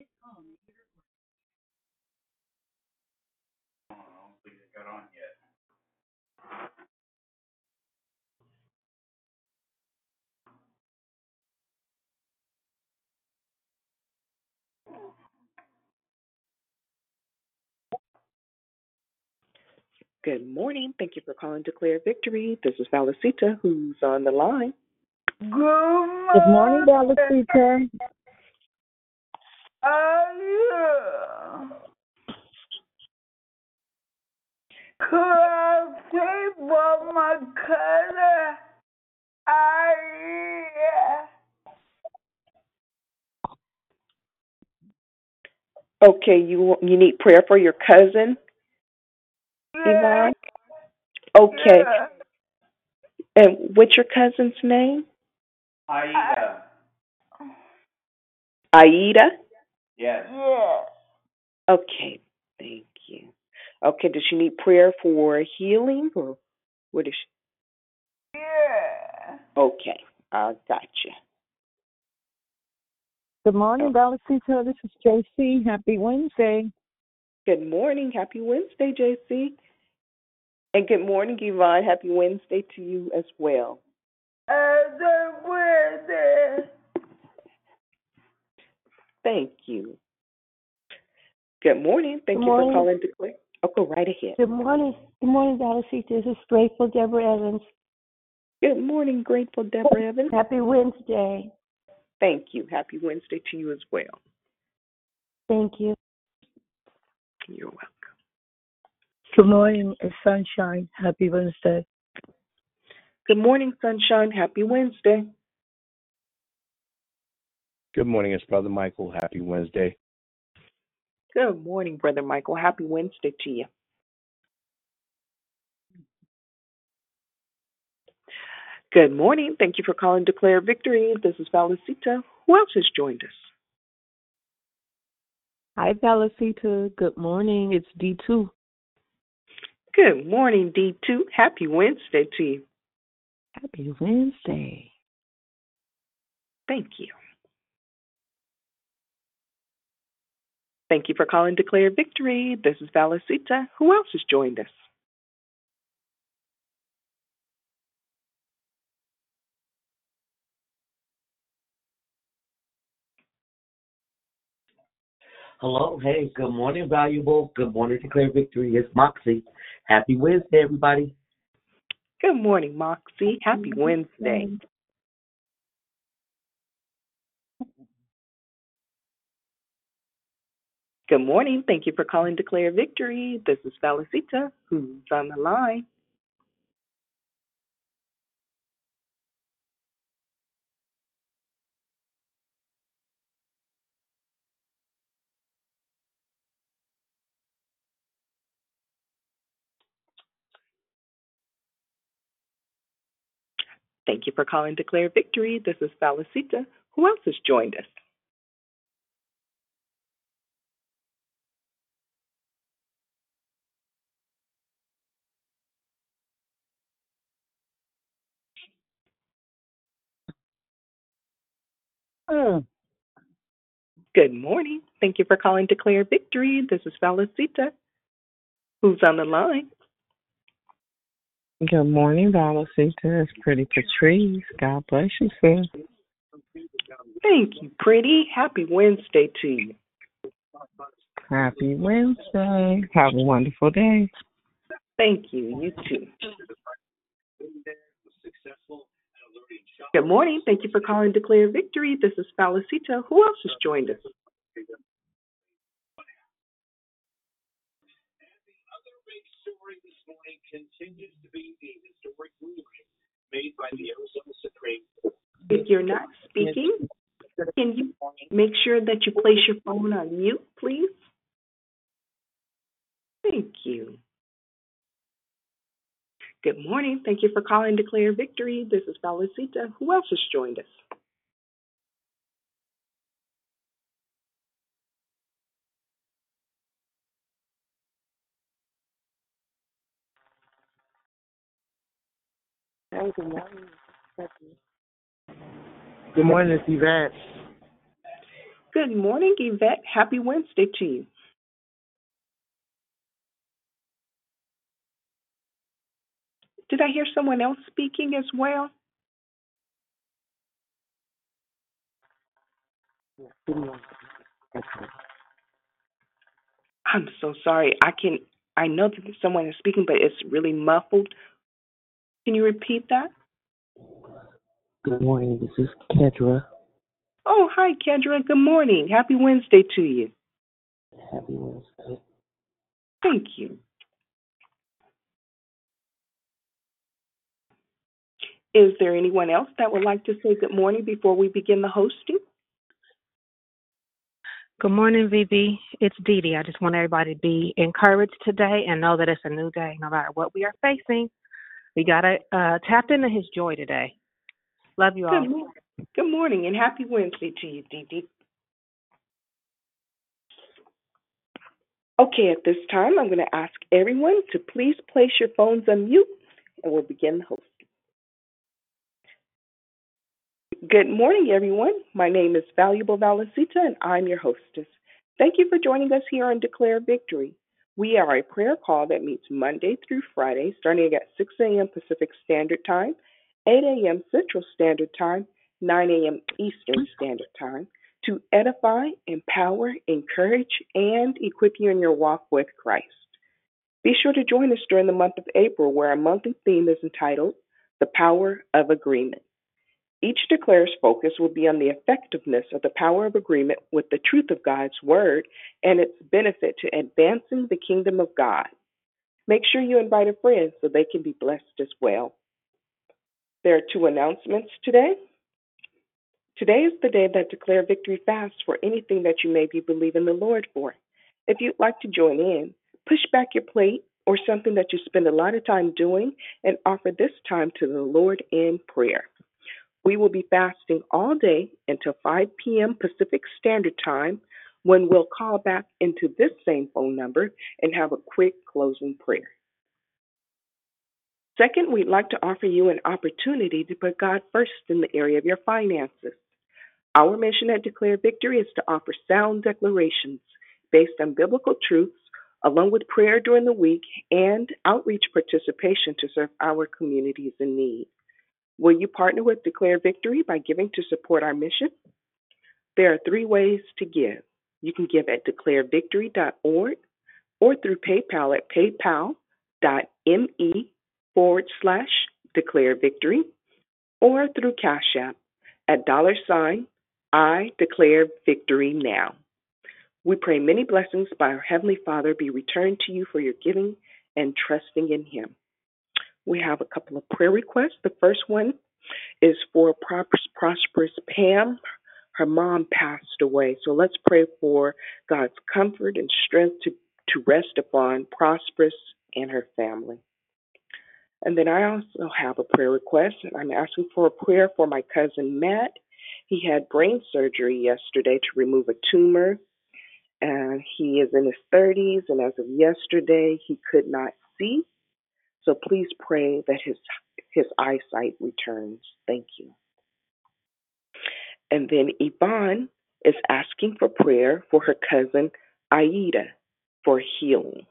I don't think it got on yet. Good morning. Thank you for calling Declare Victory. This is Valicita, who's on the line. Good morning, Good Dallasita. morning. Could I say for my cousin? I Okay, you need prayer for your cousin, yeah, Yvonne? Okay. yeah. And what's your cousin's name? I, Aida. Aida? Yes. yeah, Okay, thank you. Okay, does she need prayer for healing or what is she? yeah. Okay, I gotcha. Good morning, Oh, Dallasita. This is JC. Happy Wednesday. good morning. Happy Wednesday, JC. And good morning, Yvonne. Happy Wednesday to you as well. The weather. Thank you. Good morning. Good Thank you for morning. calling Declare. Oh, go right ahead. Good morning. Good morning, Dallasita. This is Grateful Deborah Evans. Good morning, Grateful Deborah Evans. Happy Wednesday. Thank you. Happy Wednesday to you as well. Thank you. You're welcome. Good morning, it's Sunshine. Happy Wednesday. Good morning, Sunshine. Happy Wednesday. Good morning, it's Brother Michael. Happy Wednesday. Good morning, Brother Michael. Happy Wednesday to you. Good morning. Thank you for calling Declare Victory. This is Valicita. Who else has joined us? Hi, Valicita. Good morning. It's D2. Good morning, D2. Happy Wednesday to you. Happy Wednesday. Thank you. Thank you for calling Declare Victory. This is Valicita. Who else has joined us? Hello, hey, good morning, valuable. Good morning, Declare Victory. It's Moxie. Happy Wednesday, everybody. Good morning, Moxie. Happy Wednesday. Good morning. Thank you for calling Declare Victory. This is Valicita. Who's on the line? Thank you for calling Declare Victory. This is Valicita. Who else has joined us? Mm. Good morning. Thank you for calling Declare Victory. This is Valicita. Who's on the line? Good morning, Valicita. It's Pretty Patrice. God bless you, sis. Thank you, pretty. Happy Wednesday to you. Happy Wednesday. Have a wonderful day. Thank you. You too. Good morning. Thank you for calling Declare Victory. This is Valicita. Who else has joined us? If you're not speaking, can you make sure that you place your phone on mute, please? Thank you. Good morning. Thank you for calling Declare Victory. This is Valicita. Who else has joined us? Hi, good morning. Good morning, it's Yvette. Good morning, Yvette. Happy Wednesday to you. Did I hear someone else speaking as well? I'm so sorry. I know that someone is speaking, but it's really muffled. Can you repeat that? Good morning. This is Kedra. Oh, hi, Kendra. Good morning. Happy Wednesday to you. Happy Wednesday. Thank you. Is there anyone else that would like to say good morning before we begin the hosting? Good morning, VB. It's Dee Dee. I just want everybody to be encouraged today and know that it's a new day. No matter what we are facing, we got to tap into his joy today. Love you all. Good morning and happy Wednesday to you, Dee Dee. Okay, at this time, I'm going to ask everyone to please place your phones on mute, and we'll begin the hosting. Good morning, everyone. My name is Valuable Valicita, and I'm your hostess. Thank you for joining us here on Declare Victory. We are a prayer call that meets Monday through Friday, starting at 6 a.m. Pacific Standard Time, 8 a.m. Central Standard Time, 9 a.m. Eastern Standard Time, to edify, empower, encourage, and equip you in your walk with Christ. Be sure to join us during the month of April, where our monthly theme is entitled The Power of Agreement. Each Declare's focus will be on the effectiveness of the power of agreement with the truth of God's Word and its benefit to advancing the kingdom of God. Make sure you invite a friend so they can be blessed as well. There are 2 announcements today. Today is the day that Declare Victory fasts for anything that you may be believing the Lord for. If you'd like to join in, push back your plate or something that you spend a lot of time doing and offer this time to the Lord in prayer. We will be fasting all day until 5 p.m. Pacific Standard Time, when we'll call back into this same phone number and have a quick closing prayer. Second, we'd like to offer you an opportunity to put God first in the area of your finances. Our mission at Declare Victory is to offer sound declarations based on biblical truths, along with prayer during the week and outreach participation to serve our communities in need. Will you partner with Declare Victory by giving to support our mission? There are 3 ways to give. You can give at declarevictory.org or through PayPal at paypal.me/declarevictory or through Cash App at $I Declare Victory Now. We pray many blessings by our Heavenly Father be returned to you for your giving and trusting in Him. We have a couple of prayer requests. The first one is for Prosperous Pam. Her mom passed away. So let's pray for God's comfort and strength to rest upon Prosperous and her family. And then I also have a prayer request. I'm asking for a prayer for my cousin Matt. He had brain surgery yesterday to remove a tumor. And he is in his 30s, and as of yesterday, he could not see. So please pray that his eyesight returns. Thank you. And then Yvonne is asking for prayer for her cousin Aida for healing.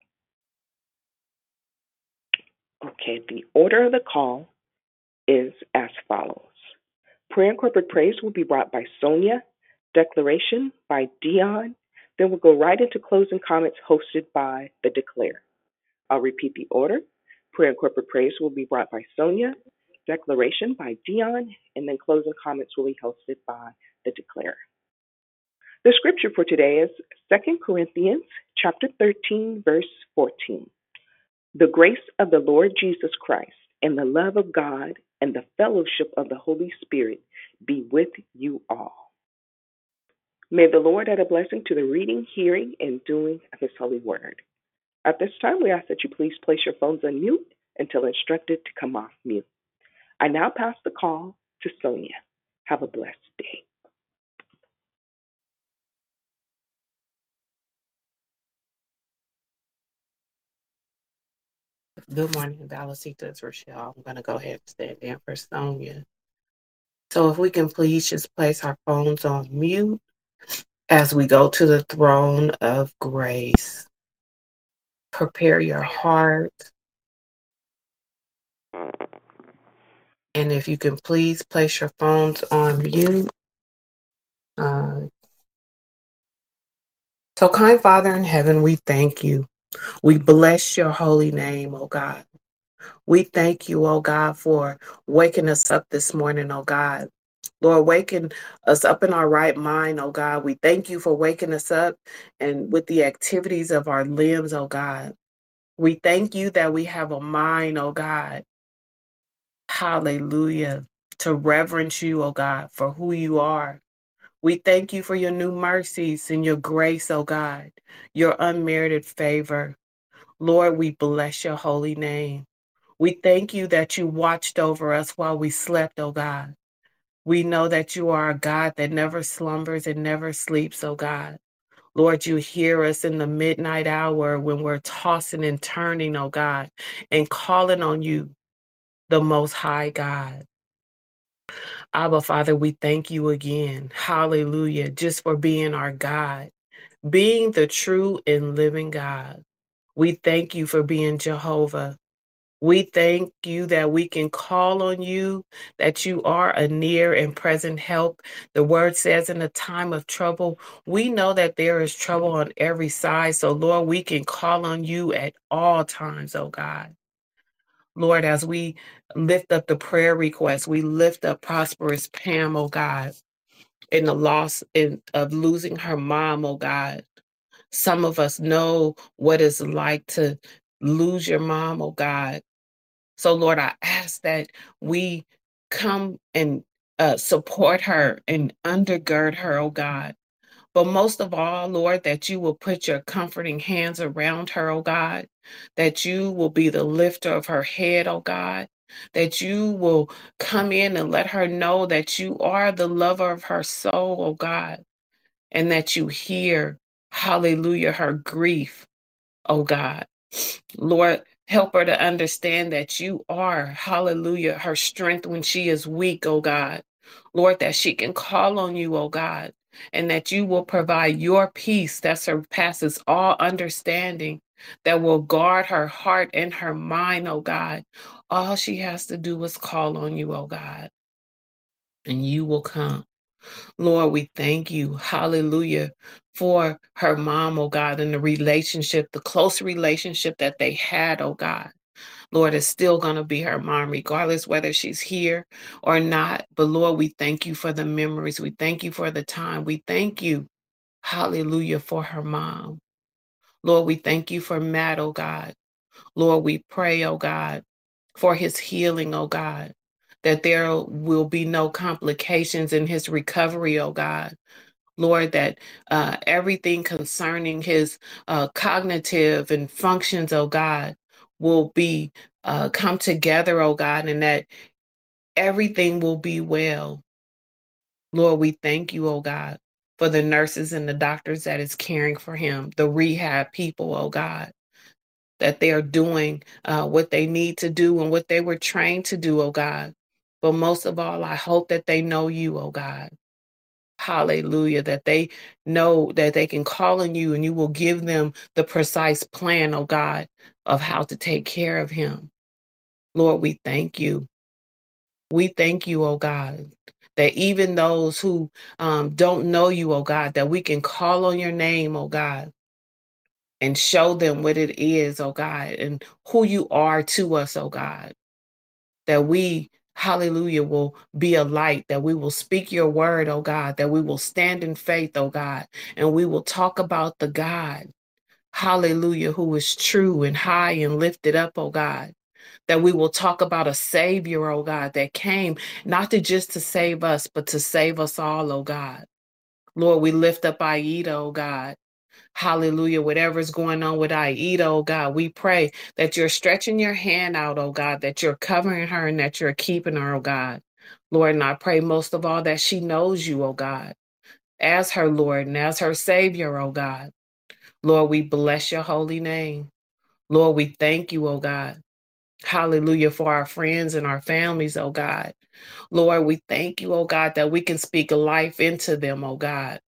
Okay, the order of the call is as follows. Prayer and corporate praise will be brought by Sonia, declaration by Dion, then we'll go right into closing comments hosted by the Declare. I'll repeat the order. Prayer and corporate praise will be brought by Sonia, declaration by Dion, and then closing comments will be hosted by the Declare. The scripture for today is 2 Corinthians chapter 13, verse 14. The grace of the Lord Jesus Christ and the love of God and the fellowship of the Holy Spirit be with you all. May the Lord add a blessing to the reading, hearing, and doing of His holy word. At this time, we ask that you please place your phones on mute until instructed to come off mute. I now pass the call to Sonia. Have a blessed day. Good morning, Valicita. It's Rochelle. I'm going to go ahead and stand in for Sonia. So if we can please just place our phones on mute As we go to the throne of grace, prepare your heart. And if you can please place your phones on mute. So, kind Father in heaven, we thank you. We bless your holy name, oh God. We thank you, oh God, for waking us up this morning, oh God. Lord, waking us up in our right mind, oh God. We thank you for waking us up and with the activities of our limbs, oh God. We thank you that we have a mind, oh God. Hallelujah. To reverence you, oh God, for who you are. We thank you for your new mercies and your grace, oh God, your unmerited favor. Lord, we bless your holy name. We thank you that you watched over us while we slept, oh God. We know that you are a God that never slumbers and never sleeps, oh God. Lord, you hear us in the midnight hour when we're tossing and turning, oh God, and calling on you, the Most High God. Abba, Father, we thank you again. Hallelujah, just for being our God, being the true and living God. We thank you for being Jehovah. We thank you that we can call on you, that you are a near and present help. The word says in a time of trouble, we know that there is trouble on every side. So, Lord, we can call on you at all times, oh God. Lord, as we lift up the prayer request, we lift up Prosperous Pam, oh God, in the loss of losing her mom, oh God. Some of us know what it's like to lose your mom, oh God. So, Lord, I ask that we come and support her and undergird her, oh God. But most of all, Lord, that you will put your comforting hands around her, oh God, that you will be the lifter of her head, oh God, that you will come in and let her know that you are the lover of her soul, oh God, and that you hear, hallelujah, her grief, oh God. Lord, help her to understand that you are, hallelujah, her strength when she is weak, oh God. Lord, that she can call on you, oh God, and that you will provide your peace that surpasses all understanding, that will guard her heart and her mind, oh God. All she has to do is call on you, oh God, and you will come. Lord, we thank you, hallelujah, for her mom, oh God, and the relationship, the close relationship that they had, oh God. Lord, is still going to be her mom, regardless whether she's here or not. But Lord, we thank you for the memories. We thank you for the time. We thank you, hallelujah, for her mom. Lord, we thank you for Matt, oh God. Lord, we pray, oh God, for his healing, oh God, that there will be no complications in his recovery, oh God. Lord, that everything concerning his cognitive and functions, oh God, will be come together, oh God, and that everything will be well. Lord, we thank you, oh God, for the nurses and the doctors that is caring for him, the rehab people, oh God, that they are doing what they need to do and what they were trained to do, oh God. But most of all, I hope that they know you, oh God. Hallelujah, that they know that they can call on you and you will give them the precise plan, oh God, of how to take care of him. Lord, we thank you. We thank you, oh God, that even those who don't know you, oh God, that we can call on your name, oh God, and show them what it is, oh God, and who you are to us, oh God, that we, hallelujah, will be a light, that we will speak your word, oh God, that we will stand in faith, oh God, and we will talk about the God, hallelujah, who is true and high and lifted up, oh God, that we will talk about a Savior, oh God, that came not to just to save us, but to save us all, oh God. Lord, we lift up Aida, oh God. Hallelujah. Whatever's going on with Aida, oh God, we pray that you're stretching your hand out, oh God, that you're covering her and that you're keeping her, oh God. Lord, and I pray most of all that she knows you, oh God, as her Lord and as her Savior, oh God. Lord, we bless your holy name. Lord, we thank you, oh God. Hallelujah, for our friends and our families, oh God. Lord, we thank you, oh God, that we can speak life into them, oh God.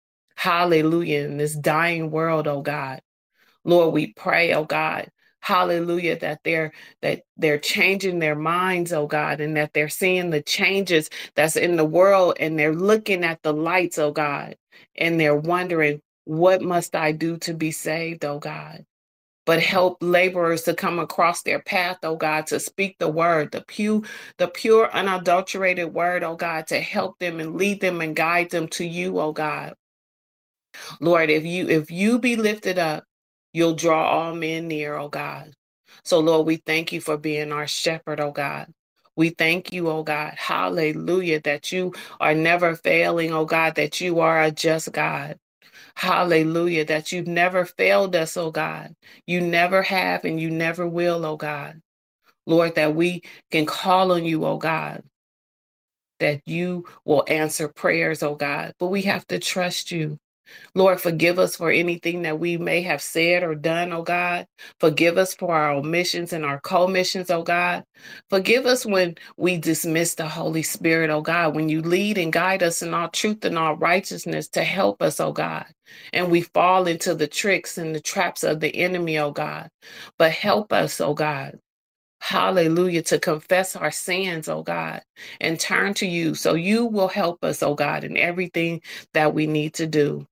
hallelujah, in this dying world, oh God. Lord, we pray, oh God, hallelujah, that they're changing their minds, oh God, and that they're seeing the changes that's in the world, and they're looking at the lights, oh God, and they're wondering, what must I do to be saved, oh God? But help laborers to come across their path, oh God, to speak the word, the pure, unadulterated word, oh God, to help them and lead them and guide them to you, oh God. Lord, if you be lifted up, you'll draw all men near, oh God. So, Lord, we thank you for being our shepherd, oh God. We thank you, oh God, hallelujah, that you are never failing, oh God, that you are a just God. Hallelujah, that you've never failed us, oh God. You never have and you never will, oh God. Lord, that we can call on you, oh God, that you will answer prayers, oh God. But we have to trust you. Lord, forgive us for anything that we may have said or done, oh God. Forgive us for our omissions and our commissions, oh God. Forgive us when we dismiss the Holy Spirit, oh God, when you lead and guide us in all truth and all righteousness to help us, oh God. And we fall into the tricks and the traps of the enemy, oh God. But help us, oh God. Hallelujah, to confess our sins, oh God, and turn to you so you will help us, oh God, in everything that we need to do.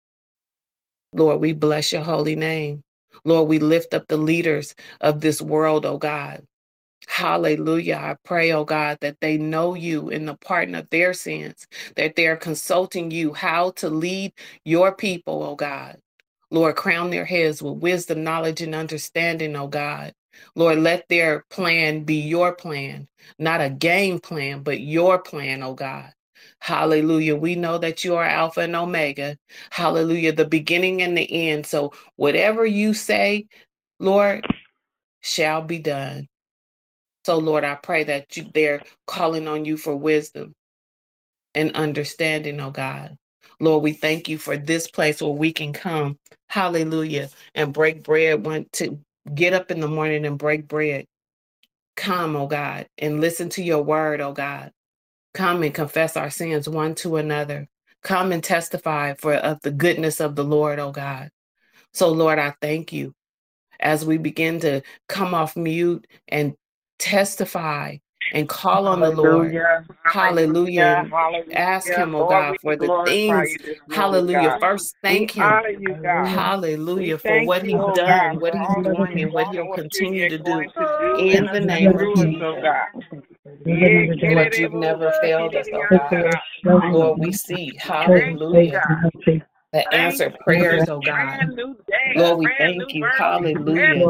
Lord, we bless your holy name. Lord, we lift up the leaders of this world, oh God. Hallelujah. I pray, oh God, that they know you in the pardon of their sins, that they're consulting you how to lead your people, oh God. Lord, crown their heads with wisdom, knowledge, and understanding, oh God. Lord, let their plan be your plan, not a game plan, but your plan, oh God. Hallelujah. We know that you are Alpha and Omega. Hallelujah. The beginning and the end. So whatever you say, Lord, shall be done. So, Lord, I pray that they're calling on you for wisdom and understanding, oh God. Lord, we thank you for this place where we can come, hallelujah, and break bread, want to get up in the morning and break bread. Come, oh God, and listen to your word, oh God. Come and confess our sins one to another. Come and testify of the goodness of the Lord, oh God. So, Lord, I thank you as we begin to come off mute and testify and call on the Lord. Hallelujah. And ask him, oh God, for the things. Hallelujah. First, thank him. Hallelujah for what he's done, what he's doing, and what he'll continue to do in the name of Jesus. Lord, you've never failed us, oh God. Lord, we see, hallelujah, the answered prayers, oh God. Lord, we thank you, hallelujah.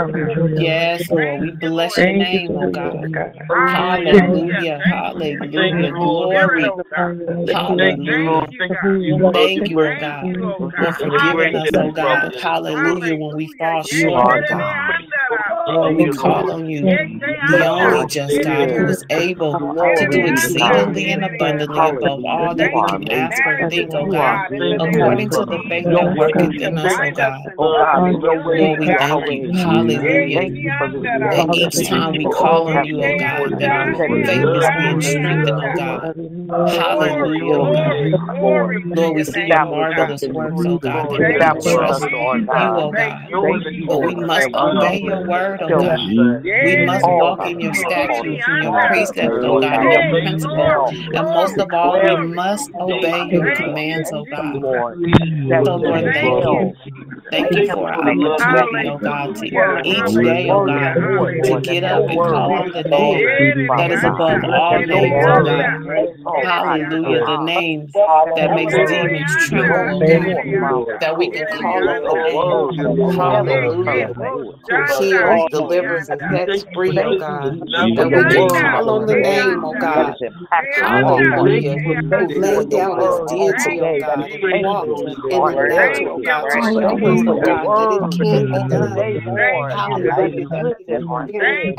Yes, Lord, we bless your name, oh God. Hallelujah, hallelujah, glory, hallelujah. Thank you, oh God, for forgiving us, oh God. Hallelujah, when we fall short, oh God. Lord, we call on you, the only just God who is able to do exceedingly and abundantly above all that we can ask or think, oh God, according to the faith that worketh in us, oh God. Lord, we thank you, hallelujah, that each time we call on you, oh God, that our faith is being strengthened, oh God. Hallelujah, oh God. Lord, we see your marvelous works, oh God, that we can trust you, oh God. But we must obey your word, oh God. We must walk in your statutes and your precepts, oh God, and your principles. And most of all, we must obey your commands, oh God. So, Lord, thank you. Thank you for our opportunity, oh God, to each day, oh God, to get up and call on the name that is above all names, oh God. Hallelujah, the name that makes demons tremble, oh God, that we can call on the name, hallelujah, who heals, delivers, and sets free, oh God, that we can call on the name, oh God, hallelujah, who laid down his deity, oh God, and walked in the natural, oh God, to show us, oh God, that it can be done. Hallelujah, that we can experience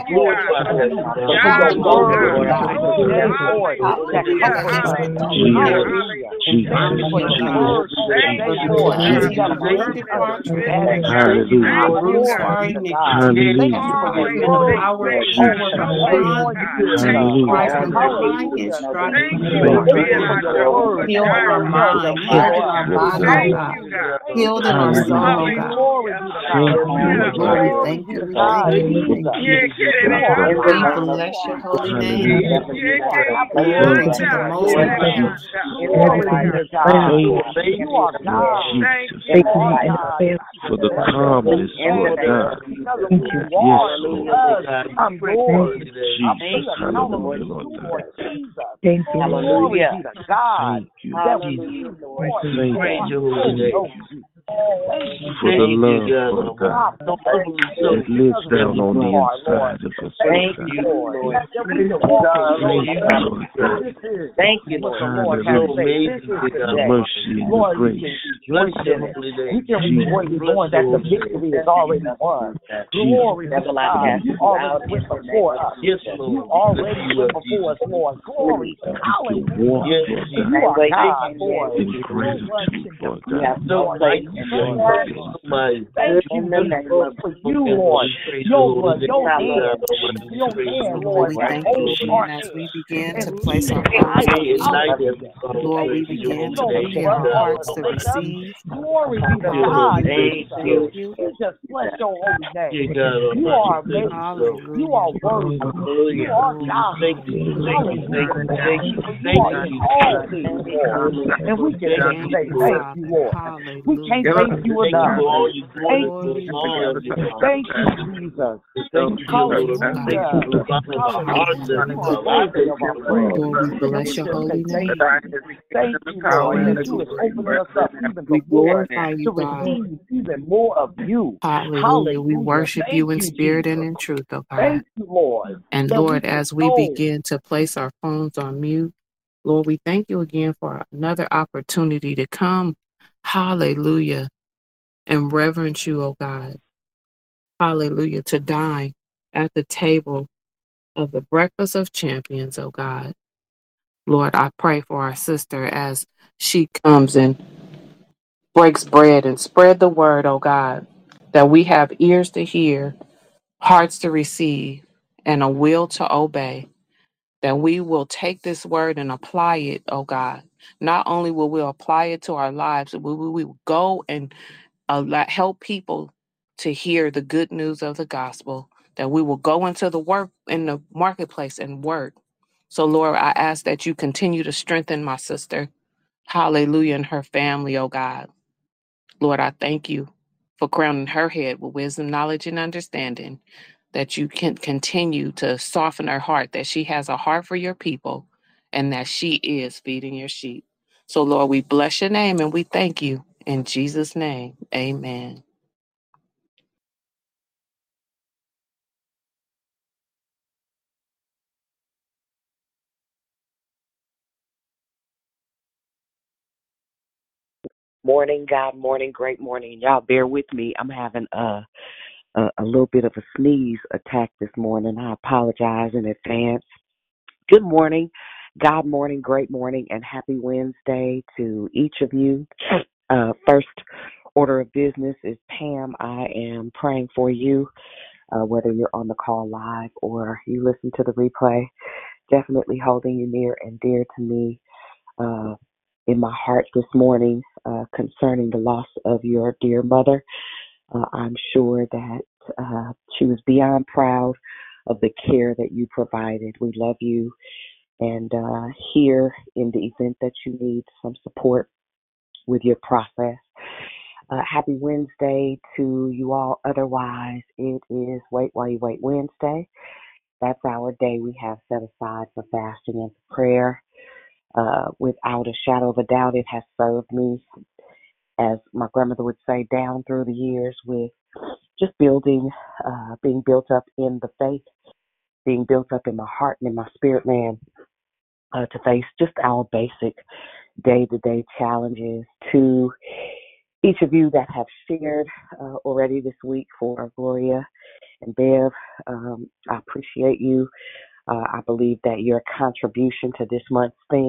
and honor you, O God. For the cleansing of our departure and purity of our roots for our iniquity. Thank you for giving us the power to overcome through Christ and by his stripes we are healed. Healed in our mind, healed in our body, oh God. Healed in our soul, oh God. Lord, we thank you, we thank you, we thank you. We bless your holy name. Glory to the Most High God. For the calmness, Lord God. Yes, Lord. I'm Lord. Jesus, hallelujah, Lord God. Thank you. Hallelujah. God. Thank you. Hallelujah. Thank you. For Thank the you, love, Lord God, that lives down on the inside of us, Thank Lord you, God. Lord. Thank Thank you, Lord. you, Lord. Hallelujah. The mercy and the grace. We can rejoice knowing that the victory is already won. Glory to God. You already went before us. Yes, You already went before us, Lord. Glory. Hallelujah. Yes, You are God, Lord. in gratitude, Lord You God. have no place. Thank you, Lord God. Thank you, Jesus, for you, Lord. Your blood, your hand, Lord, We that thank you holds again our as we hand. begin to And place our lead phones on mute. Hallelujah. Lord, we Thank you, begin Lord. to You don't prepare our want hearts to to forsake us. receive. Glory be to Hallelujah. God. We thank you. We just bless your holy name. You are amazing. You Hallelujah. are worthy. You are God. Hallelujah. For you are in all things, Lord. And we can just Thank say you, thank Father. you, Lord. We Hallelujah. can't thank you enough. Thank Glory you, to God. thank you, Jesus. Glory to God. Hallelujah. Hallelujah. You are worthy of our praise. Lord, we And bless we your just holy say thank name. you. Thank you, Lord, that you is opening us up even We the more glorify you, to God. receive even more of you. Hallelujah. We Hallelujah. worship Thank you in you, spirit and Jesus. in truth, oh God. Thank you, Lord, And that we Lord, can as we know. begin to place our phones on mute, Lord, we thank you again for another opportunity to come, hallelujah, and reverence you, oh God. Hallelujah, to dine at the table of the breakfast of champions, oh God. Lord, I pray for our sister as she comes and breaks bread and spread the word, oh God, that we have ears to hear, hearts to receive, and a will to obey, that we will take this word and apply it, oh God. Not only will we apply it to our lives, but we will go and help people to hear the good news of the gospel, that we will go into the work in the marketplace and work. So, Lord, I ask that you continue to strengthen my sister, hallelujah, and her family, oh God. Lord, I thank you for crowning her head with wisdom, knowledge, and understanding, that you can continue to soften her heart, that she has a heart for your people, and that she is feeding your sheep. So, Lord, we bless your name and we thank you. In Jesus' name, amen. Morning, God, morning, great morning. Y'all bear with me. I'm having a little bit of a sneeze attack this morning. I apologize in advance. Good morning, God, morning, great morning, and happy Wednesday to each of you. First order of business is Pam. I am praying for you, whether you're on the call live or you listen to the replay. Definitely holding you near and dear to me. In my heart this morning concerning the loss of your dear mother. I'm sure that she was beyond proud of the care that you provided. We love you, and here in the event that you need some support with your process. Happy Wednesday to you all. Otherwise, it is Wait While You Wait Wednesday. That's our day we have set aside for fasting and prayer. Without a shadow of a doubt, it has served me, as my grandmother would say, down through the years with just being built up in the faith, being built up in my heart and in my spirit, man, to face just our basic day-to-day challenges. To each of you that have shared already this week, for Gloria and Bev, I appreciate you. I believe that your contribution to this month's theme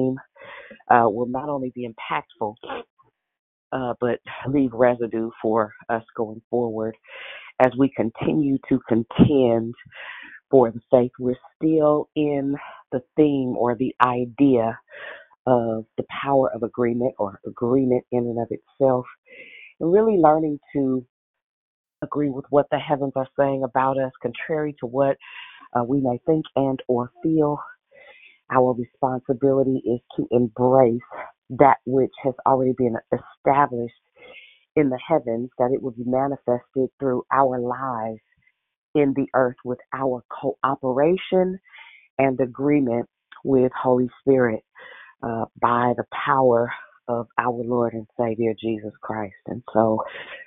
will not only be impactful, but leave residue for us going forward as we continue to contend for the faith. We're still in the theme or the idea of the power of agreement or agreement in and of itself, and really learning to agree with what the heavens are saying about us, contrary to what we may think and or feel. Our responsibility is to embrace that which has already been established in the heavens, that it will be manifested through our lives in the earth with our cooperation and agreement with Holy Spirit by the power of our Lord and Savior Jesus Christ. And so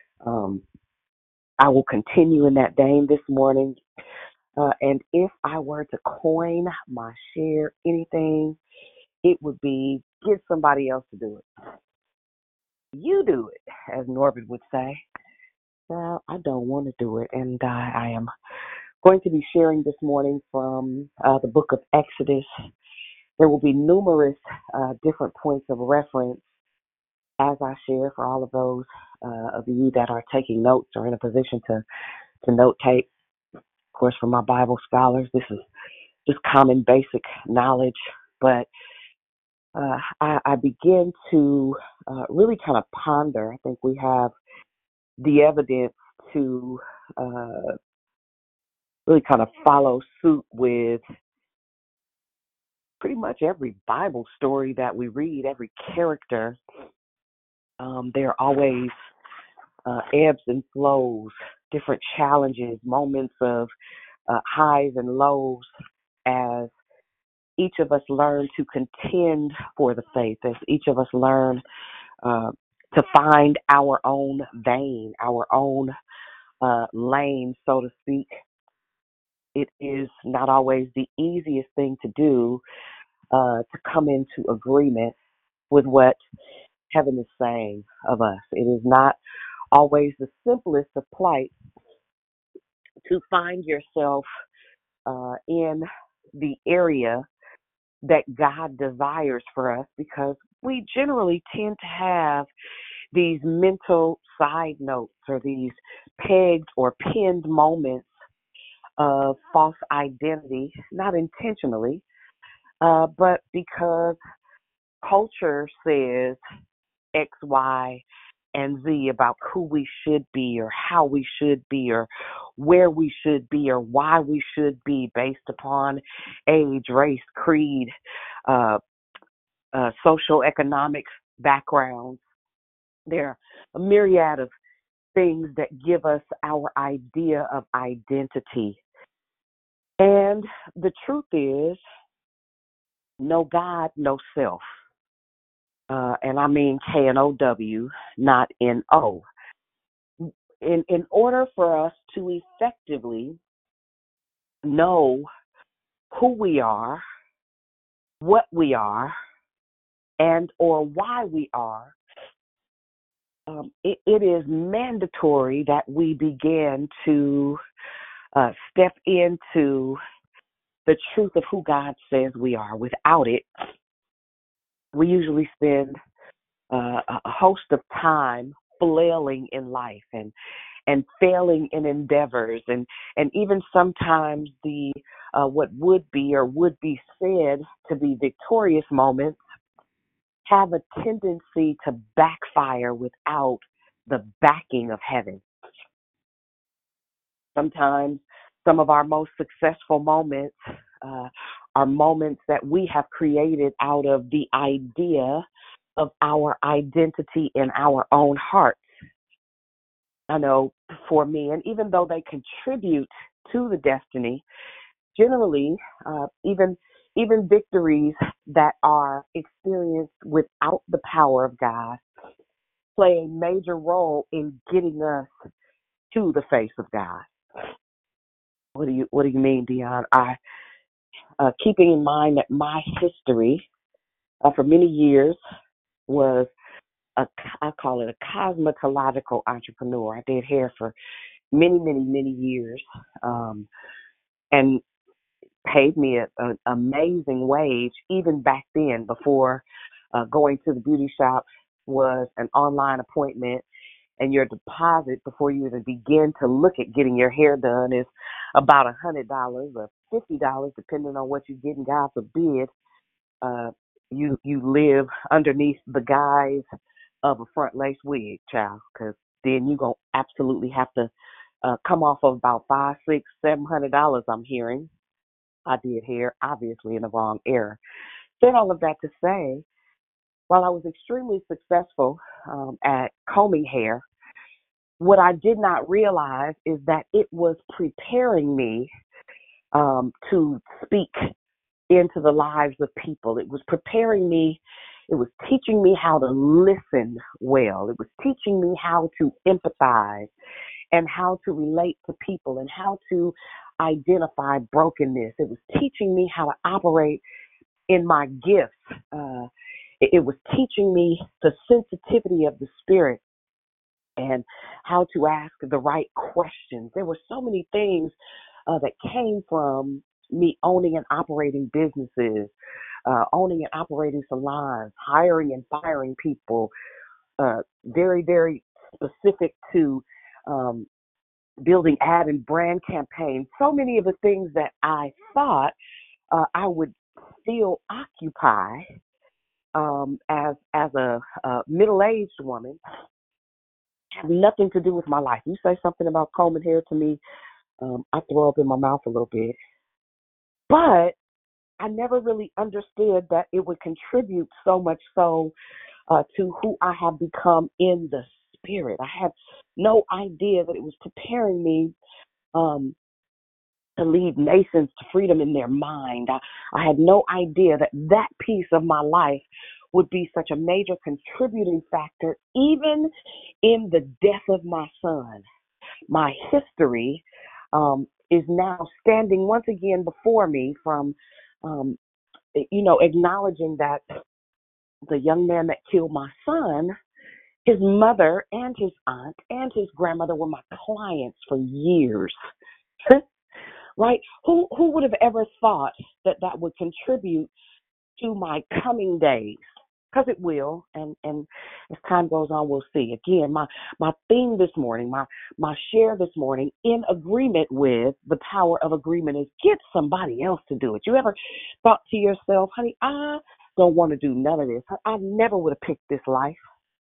I will continue in that vein this morning. And if I were to coin my share anything, it would be get somebody else to do it. You do it, as Norbert would say. Well, I don't want to do it. And I am going to be sharing this morning from the book of Exodus. There will be numerous different points of reference as I share for all of those of you that are taking notes or in a position to note take. Of course, for my Bible scholars, this is just common basic knowledge, but I begin to really kind of ponder. I think we have the evidence to really kind of follow suit with pretty much every Bible story that we read, every character. There are always ebbs and flows, different challenges, moments of highs and lows as each of us learn to contend for the faith, as each of us learn to find our own vein, our own lane, so to speak. It is not always the easiest thing to do to come into agreement with what heaven is saying of us. It is not always the simplest of plight to find yourself in the area that God desires for us, because we generally tend to have these mental side notes or these pegged or pinned moments of false identity, not intentionally, but because culture says X, Y, and Z about who we should be or how we should be or where we should be or why we should be based upon age, race, creed, social economic backgrounds. There are a myriad of things that give us our idea of identity. And the truth is, no God, no self. And I mean K-N-O-W, not N-O. In order for us to effectively know who we are, what we are, and or why we are, it is mandatory that we begin to step into the truth of who God says we are. Without it, we usually spend a host of time flailing in life and failing in endeavors, and even sometimes the what would be said to be victorious moments have a tendency to backfire without the backing of heaven. Sometimes some of our most successful moments are moments that we have created out of the idea of our identity in our own hearts. I know for me, and even though they contribute to the destiny, generally, even victories that are experienced without the power of God play a major role in getting us to the face of God. What do you mean, Dion? Keeping in mind that my history for many years was I call it a cosmetological entrepreneur. I did hair for many, many, many years. And paid me an amazing wage even back then before going to the beauty shop was an online appointment, and your deposit before you even begin to look at getting your hair done is about $100 or $50, depending on what you get. And God forbid you live underneath the guise of a front lace wig, child, because then you're going to absolutely have to come off of about $500, $600, $700. I'm hearing. I did hair, obviously in the wrong era. Said all of that to say, while I was extremely successful at combing hair, what I did not realize is that it was preparing me to speak into the lives of people. It was preparing me. It was teaching me how to listen well. It was teaching me how to empathize and how to relate to people and how to identify brokenness. It was teaching me how to operate in my gifts. It was teaching me the sensitivity of the spirit and how to ask the right questions. There were so many things that came from me owning and operating businesses, owning and operating salons, hiring and firing people, very, very specific to building ad and brand campaigns. So many of the things that I thought I would still occupy as a middle-aged woman have nothing to do with my life. You say something about combing hair to me, I throw up in my mouth a little bit. But I never really understood that it would contribute so much so to who I have become in the spirit. I had no idea that it was preparing me to lead nations to freedom in their mind. I had no idea that that piece of my life would be such a major contributing factor, even in the death of my son. My history is now standing once again before me from, acknowledging that the young man that killed my son, his mother and his aunt and his grandmother were my clients for years. Right? Who would have ever thought that would contribute to my coming days? Because it will, and as time goes on, we'll see. Again, my theme this morning, my share this morning, in agreement with the power of agreement, is get somebody else to do it. You ever thought to yourself, honey, I don't want to do none of this. I never would have picked this life,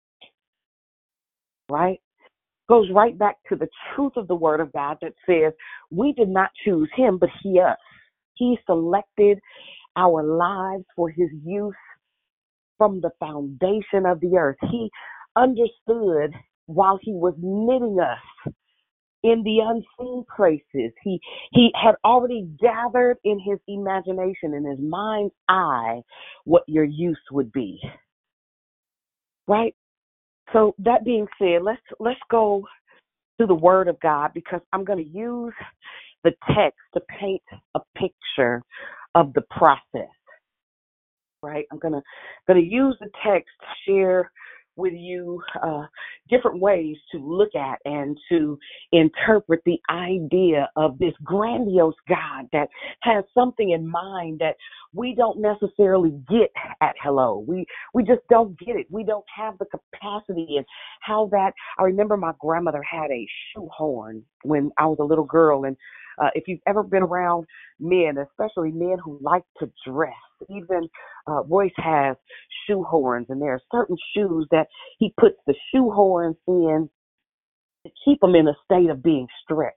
right? Goes right back to the truth of the word of God that says we did not choose him, but he us. He selected our lives for his use from the foundation of the earth. He understood while he was knitting us in the unseen places. He had already gathered in his imagination, in his mind's eye, what your use would be. Right? So that being said, let's go to the word of God, because I'm going to use the text to paint a picture of the process. Right? I'm gonna use the text to share with you different ways to look at and to interpret the idea of this grandiose God that has something in mind that we don't necessarily get at Hello. We just don't get it. We don't have the capacity, and how that, I remember my grandmother had a shoehorn when I was a little girl, and if you've ever been around men, especially men who like to dress, even Royce has shoehorns, and there are certain shoes that he puts the shoehorns in to keep them in a state of being stretched.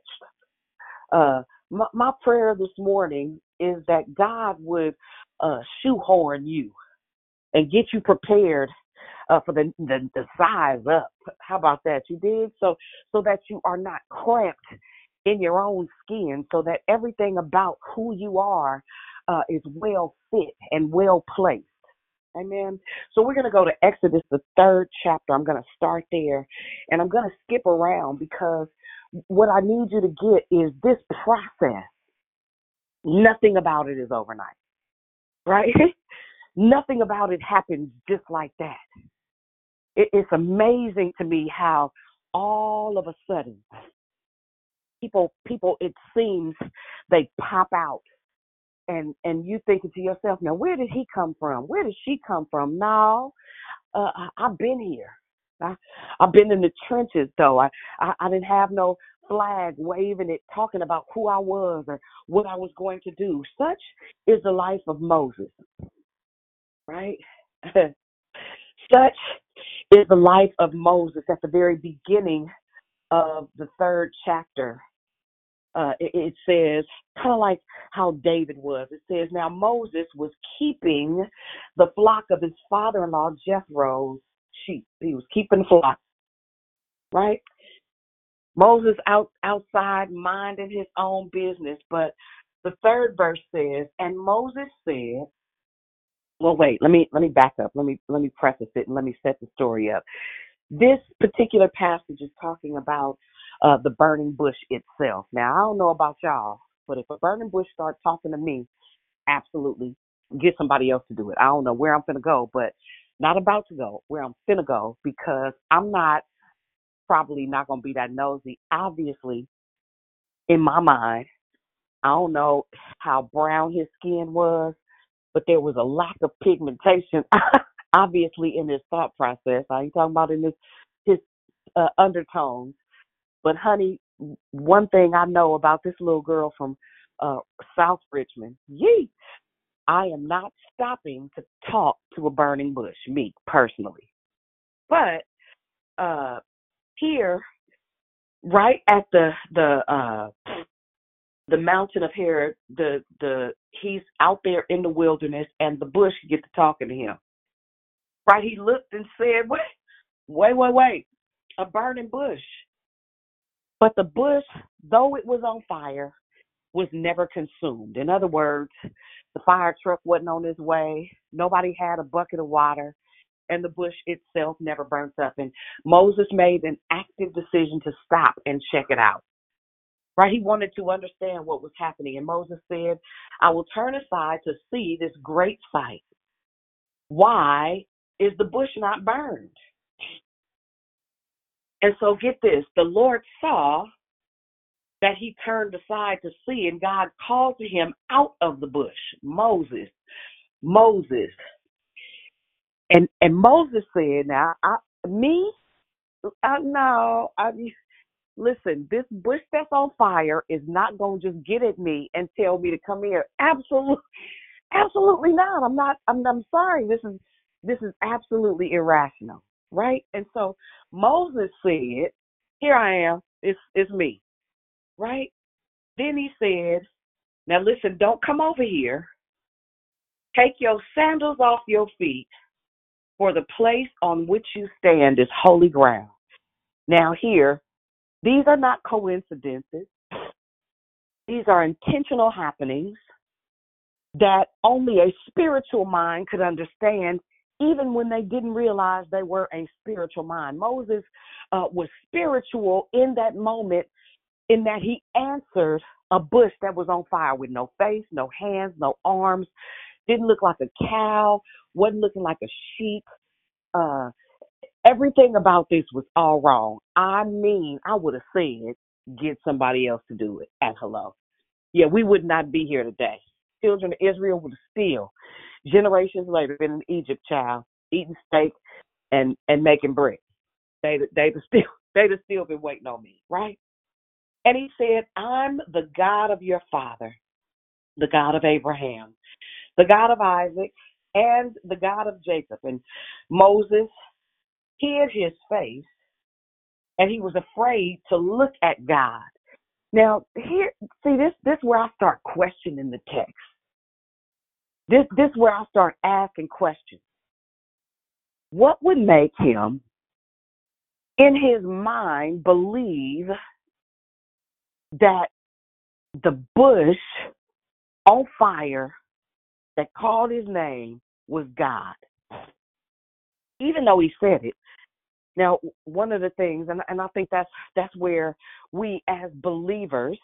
My prayer this morning is that God would shoehorn you and get you prepared for the size up. How about that? You did? So that you are not cramped in your own skin, so that everything about who you are is well fit and well placed. Amen. So we're going to go to Exodus, the 3rd chapter. I'm going to start there, and I'm going to skip around, because what I need you to get is this process. Nothing about it is overnight, right? Nothing about it happens just like that. It's amazing to me how all of a sudden people, it seems, they pop out and you thinking to yourself, now where did he come from? Where did she come from? No, I've been here. I've been in the trenches though. I didn't have no flag waving it, talking about who I was or what I was going to do. Such is the life of Moses, right? Such is the life of Moses at the very beginning of the 3rd chapter. It says, kind of like how David was. It says, now Moses was keeping the flock of his father-in-law Jethro's sheep. He was keeping the flock, right? Moses outside minding his own business. But the 3rd verse says, and Moses said, well, wait, let me back up. Let me preface it and let me set the story up. This particular passage is talking about the burning bush itself. Now, I don't know about y'all, but if a burning bush starts talking to me, absolutely get somebody else to do it. I don't know where I'm finna go, but not about to go, where I'm finna go, because I'm probably not going to be that nosy. Obviously, in my mind, I don't know how brown his skin was, but there was a lack of pigmentation, obviously, in his thought process. I ain't talking about in his undertones. But, honey, one thing I know about this little girl from South Richmond, I am not stopping to talk to a burning bush, me, personally. But here, right at the mountain of Herod, he's out there in the wilderness, and the bush gets to talking to him. Right? He looked and said, wait, a burning bush. But the bush, though it was on fire, was never consumed. In other words, the fire truck wasn't on its way. Nobody had a bucket of water, and the bush itself never burnt up. And Moses made an active decision to stop and check it out. Right? He wanted to understand what was happening. And Moses said, I will turn aside to see this great sight. Why is the bush not burned? And so get this, the Lord saw that he turned aside to see, and God called to him out of the bush, Moses. And Moses said, now, listen, this bush that's on fire is not going to just get at me and tell me to come here. Absolutely not. I'm sorry. This is absolutely irrational, right? And so Moses said, here I am. It's me, right? Then he said, now listen, don't come over here. Take your sandals off your feet, for the place on which you stand is holy ground. Now here, these are not coincidences. These are intentional happenings that only a spiritual mind could understand, even when they didn't realize they were a spiritual mind. Moses was spiritual in that moment, in that he answered a bush that was on fire with no face, no hands, no arms, didn't look like a cow, wasn't looking like a sheep. Everything about this was all wrong. I mean, I would have said, get somebody else to do it at hello. Yeah, we would not be here today. Children of Israel would have still, generations later, been in Egypt, child, eating steak and making bread. They'd have still been waiting on me, right? And he said, I'm the God of your father, the God of Abraham, the God of Isaac, and the God of Jacob. And Moses hid his face, and he was afraid to look at God. Now, here, see, this is where I start questioning the text. This is where I start asking questions. What would make him, in his mind, believe that the bush on fire that called his name was God, even though he said it? Now, one of the things, and I think that's where we as believers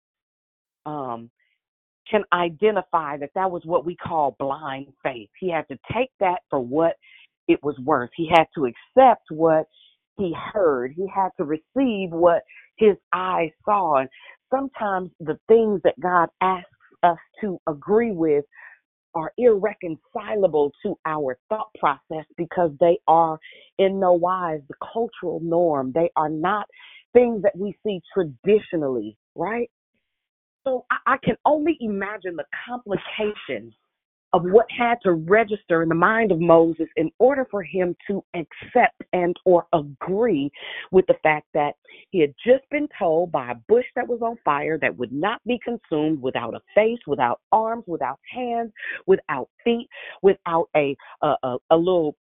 can identify that was what we call blind faith. He had to take that for what it was worth. He had to accept what he heard. He had to receive what his eyes saw. And sometimes the things that God asks us to agree with are irreconcilable to our thought process because they are in no wise the cultural norm. They are not things that we see traditionally, right? So I can only imagine the complications of what had to register in the mind of Moses in order for him to accept and or agree with the fact that he had just been told by a bush that was on fire that would not be consumed without a face, without arms, without hands, without feet, without a little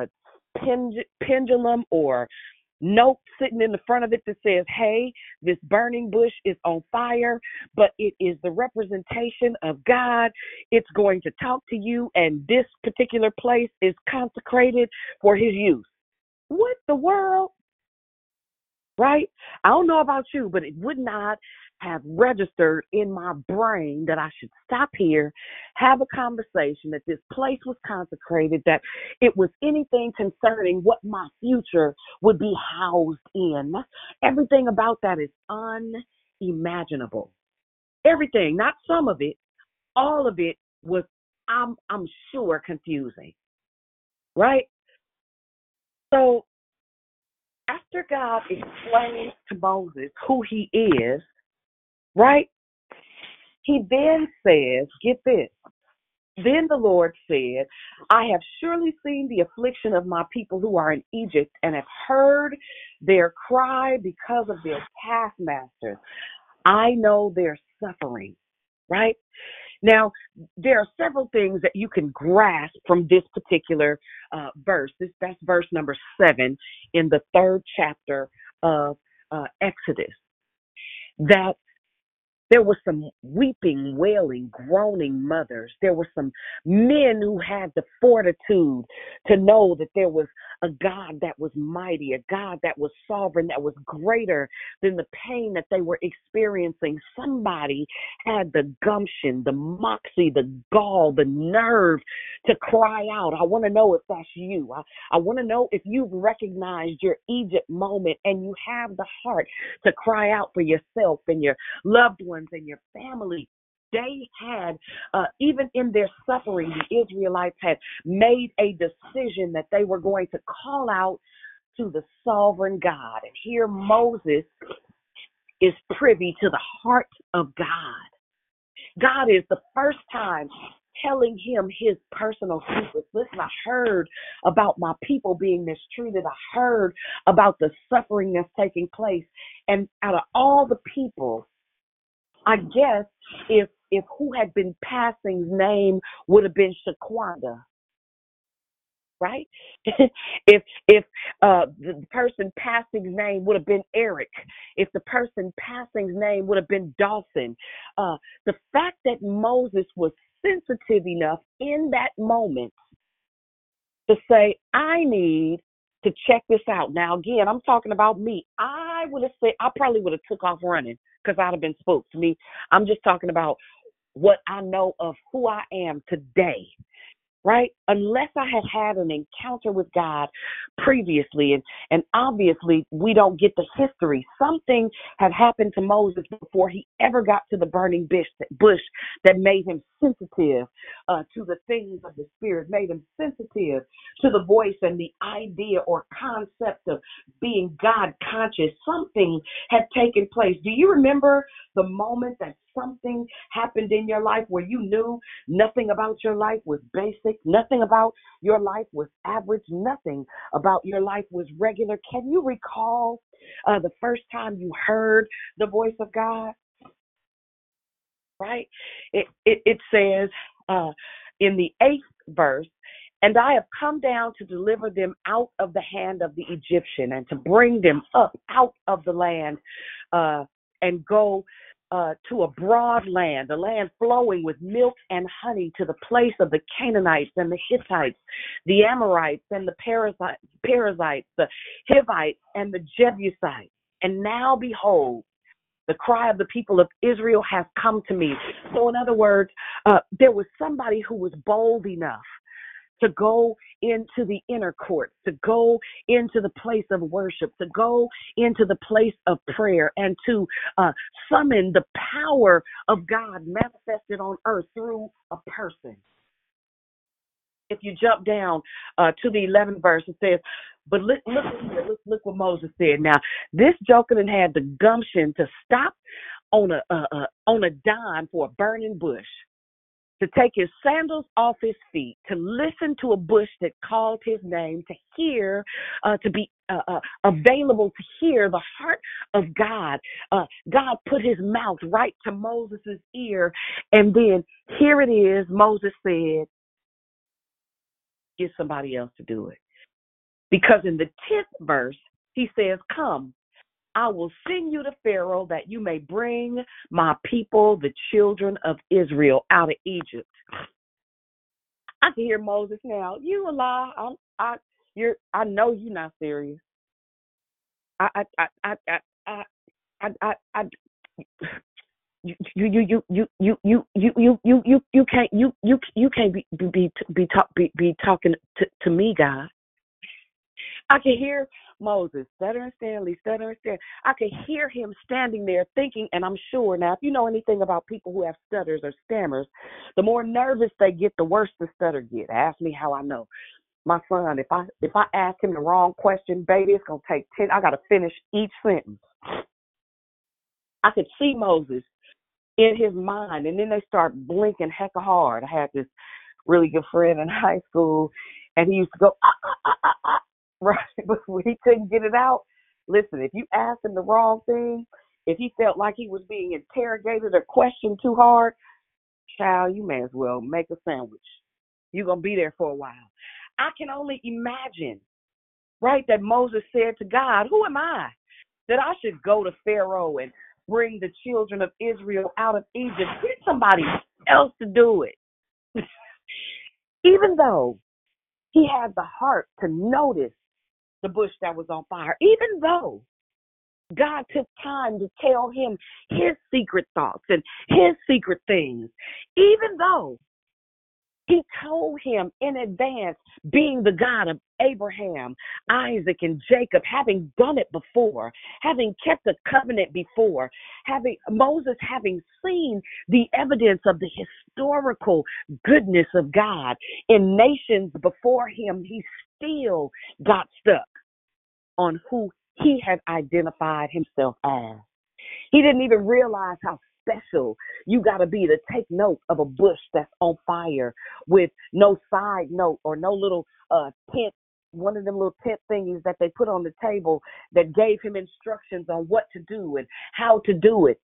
pendulum or note sitting in the front of it that says, hey, this burning bush is on fire, but it is the representation of God. It's going to talk to you, and this particular place is consecrated for his use. What the world? Right? I don't know about you, but it would not have registered in my brain that I should stop here, have a conversation, that this place was consecrated, that it was anything concerning what my future would be housed in. Everything about that is unimaginable. Everything, not some of it, all of it was, I'm sure, confusing. Right? So after God explains to Moses who he is, right? He then says, get this. Then the Lord said, I have surely seen the affliction of my people who are in Egypt and have heard their cry because of their taskmasters. I know their suffering, right? Now, there are several things that you can grasp from this particular verse. That's verse number 7 in the 3rd chapter of Exodus. That there were some weeping, wailing, groaning mothers. There were some men who had the fortitude to know that there was a God that was mighty, a God that was sovereign, that was greater than the pain that they were experiencing. Somebody had the gumption, the moxie, the gall, the nerve to cry out. I want to know if that's you. I want to know if you've recognized your Egypt moment and you have the heart to cry out for yourself and your loved ones and your family. They had, even in their suffering, the Israelites had made a decision that they were going to call out to the sovereign God. And here Moses is privy to the heart of God. God is the first time telling him his personal secrets. Listen, I heard about my people being mistreated. I heard about the suffering that's taking place. And out of all the people, I guess if who had been passing's name would have been Shaquanda, right? if the person passing's name would have been Eric, if the person passing's name would have been Dawson, the fact that Moses was sensitive enough in that moment to say, I need to check this out. Now, again, I'm talking about me. I would have said, I probably would have took off running because I'd have been spooked. To me, I'm just talking about what I know of who I am today, right? Unless I had had an encounter with God previously, and obviously we don't get the history. Something had happened to Moses before he ever got to the burning bush that made him sensitive to the things of the Spirit, made him sensitive to the voice and the idea or concept of being God conscious. Something had taken place. Do you remember the moment that something happened in your life where you knew nothing about your life was basic, nothing about your life was average, nothing about your life was regular? Can you recall the first time you heard the voice of God? Right? It says in the 8th verse, and I have come down to deliver them out of the hand of the Egyptian and to bring them up out of the land and go to a broad land, a land flowing with milk and honey, to the place of the Canaanites and the Hittites, the Amorites and the Perizzites, the Hivites and the Jebusites. And now behold, the cry of the people of Israel has come to me. So in other words, there was somebody who was bold enough to go into the inner court, to go into the place of worship, to go into the place of prayer, and to summon the power of God manifested on earth through a person. If you jump down to the 11th verse, it says, but look here, look what Moses said. Now, this joker done had the gumption to stop on a dime for a burning bush, to take his sandals off his feet, to listen to a bush that called his name, to hear, to be available to hear the heart of God. God put his mouth right to Moses' ear, and then here it is, Moses said, get somebody else to do it. Because in the 10th verse, he says, come, I will send you to Pharaoh that you may bring my people, the children of Israel, out of Egypt. I can hear Moses now. You a lie. I know you're not serious. You can't be talking to me, God. I can hear Moses, stutter and stand. I can hear him standing there thinking, and I'm sure now, if you know anything about people who have stutters or stammers, the more nervous they get, the worse the stutter get. Ask me how I know. My son, if I ask him the wrong question, baby, it's gonna take 10. I gotta finish each sentence. I could see Moses in his mind, and then they start blinking hecka hard. I had this really good friend in high school, and he used to go, right, but when he couldn't get it out, listen, if you asked him the wrong thing, if he felt like he was being interrogated or questioned too hard, child, you may as well make a sandwich. You're going to be there for a while. I can only imagine, right, that Moses said to God, who am I that I should go to Pharaoh and bring the children of Israel out of Egypt? Get somebody else to do it. Even though he had the heart to notice the bush that was on fire, even though God took time to tell him his secret thoughts and his secret things, even though he told him in advance, being the God of Abraham, Isaac, and Jacob, having done it before, having kept a covenant before, Moses having seen the evidence of the historical goodness of God in nations before him, he still got stuck on who he had identified himself as. He didn't even realize how special you got to be to take note of a bush that's on fire with no side note or no little tent, one of them little tent thingies that they put on the table that gave him instructions on what to do and how to do it.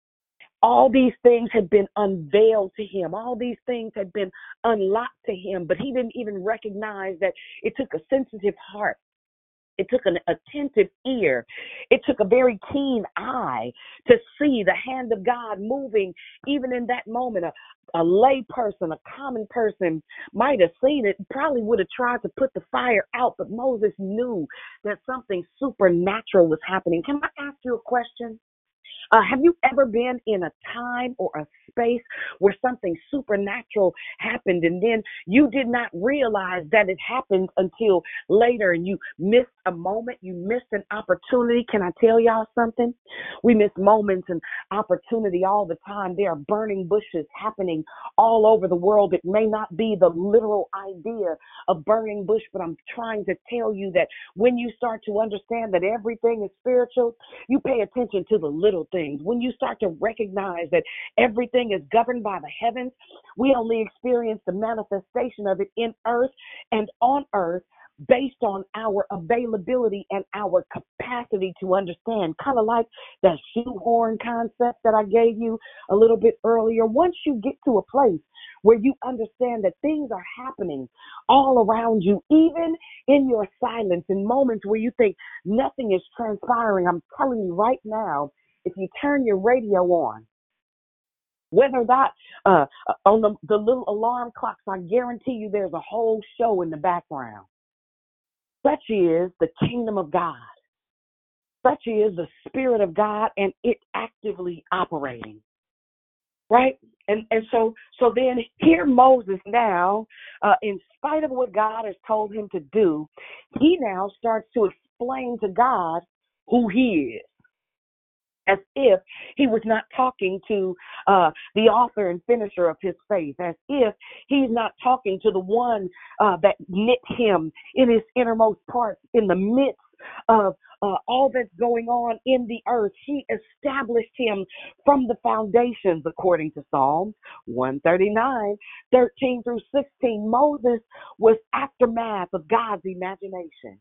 All these things had been unveiled to him. All these things had been unlocked to him, but he didn't even recognize that it took a sensitive heart. It took an attentive ear. It took a very keen eye to see the hand of God moving even in that moment. A lay person, a common person might have seen it, probably would have tried to put the fire out, but Moses knew that something supernatural was happening. Can I ask you a question? Have you ever been in a time or a space where something supernatural happened and then you did not realize that it happened until later and you missed a moment, you missed an opportunity? Can I tell y'all something? We miss moments and opportunity all the time. There are burning bushes happening all over the world. It may not be the literal idea of burning bush, but I'm trying to tell you that when you start to understand that everything is spiritual, you pay attention to the little things. When you start to recognize that everything is governed by the heavens, we only experience the manifestation of it in earth and on earth based on our availability and our capacity to understand. Kind of like that shoehorn concept that I gave you a little bit earlier. Once you get to a place where you understand that things are happening all around you, even in your silence, in moments where you think nothing is transpiring, I'm telling you right now, if you turn your radio on, whether that on the little alarm clocks, I guarantee you there's a whole show in the background. Such is the kingdom of God. Such is the Spirit of God, and it actively operating. Right? And so then here Moses now, in spite of what God has told him to do, he now starts to explain to God who he is, as if he was not talking to the author and finisher of his faith, as if he's not talking to the one that knit him in his innermost parts in the midst of all that's going on in the earth. He established him from the foundations, according to Psalms 139, 13 through 16. Moses was aftermath of God's imagination.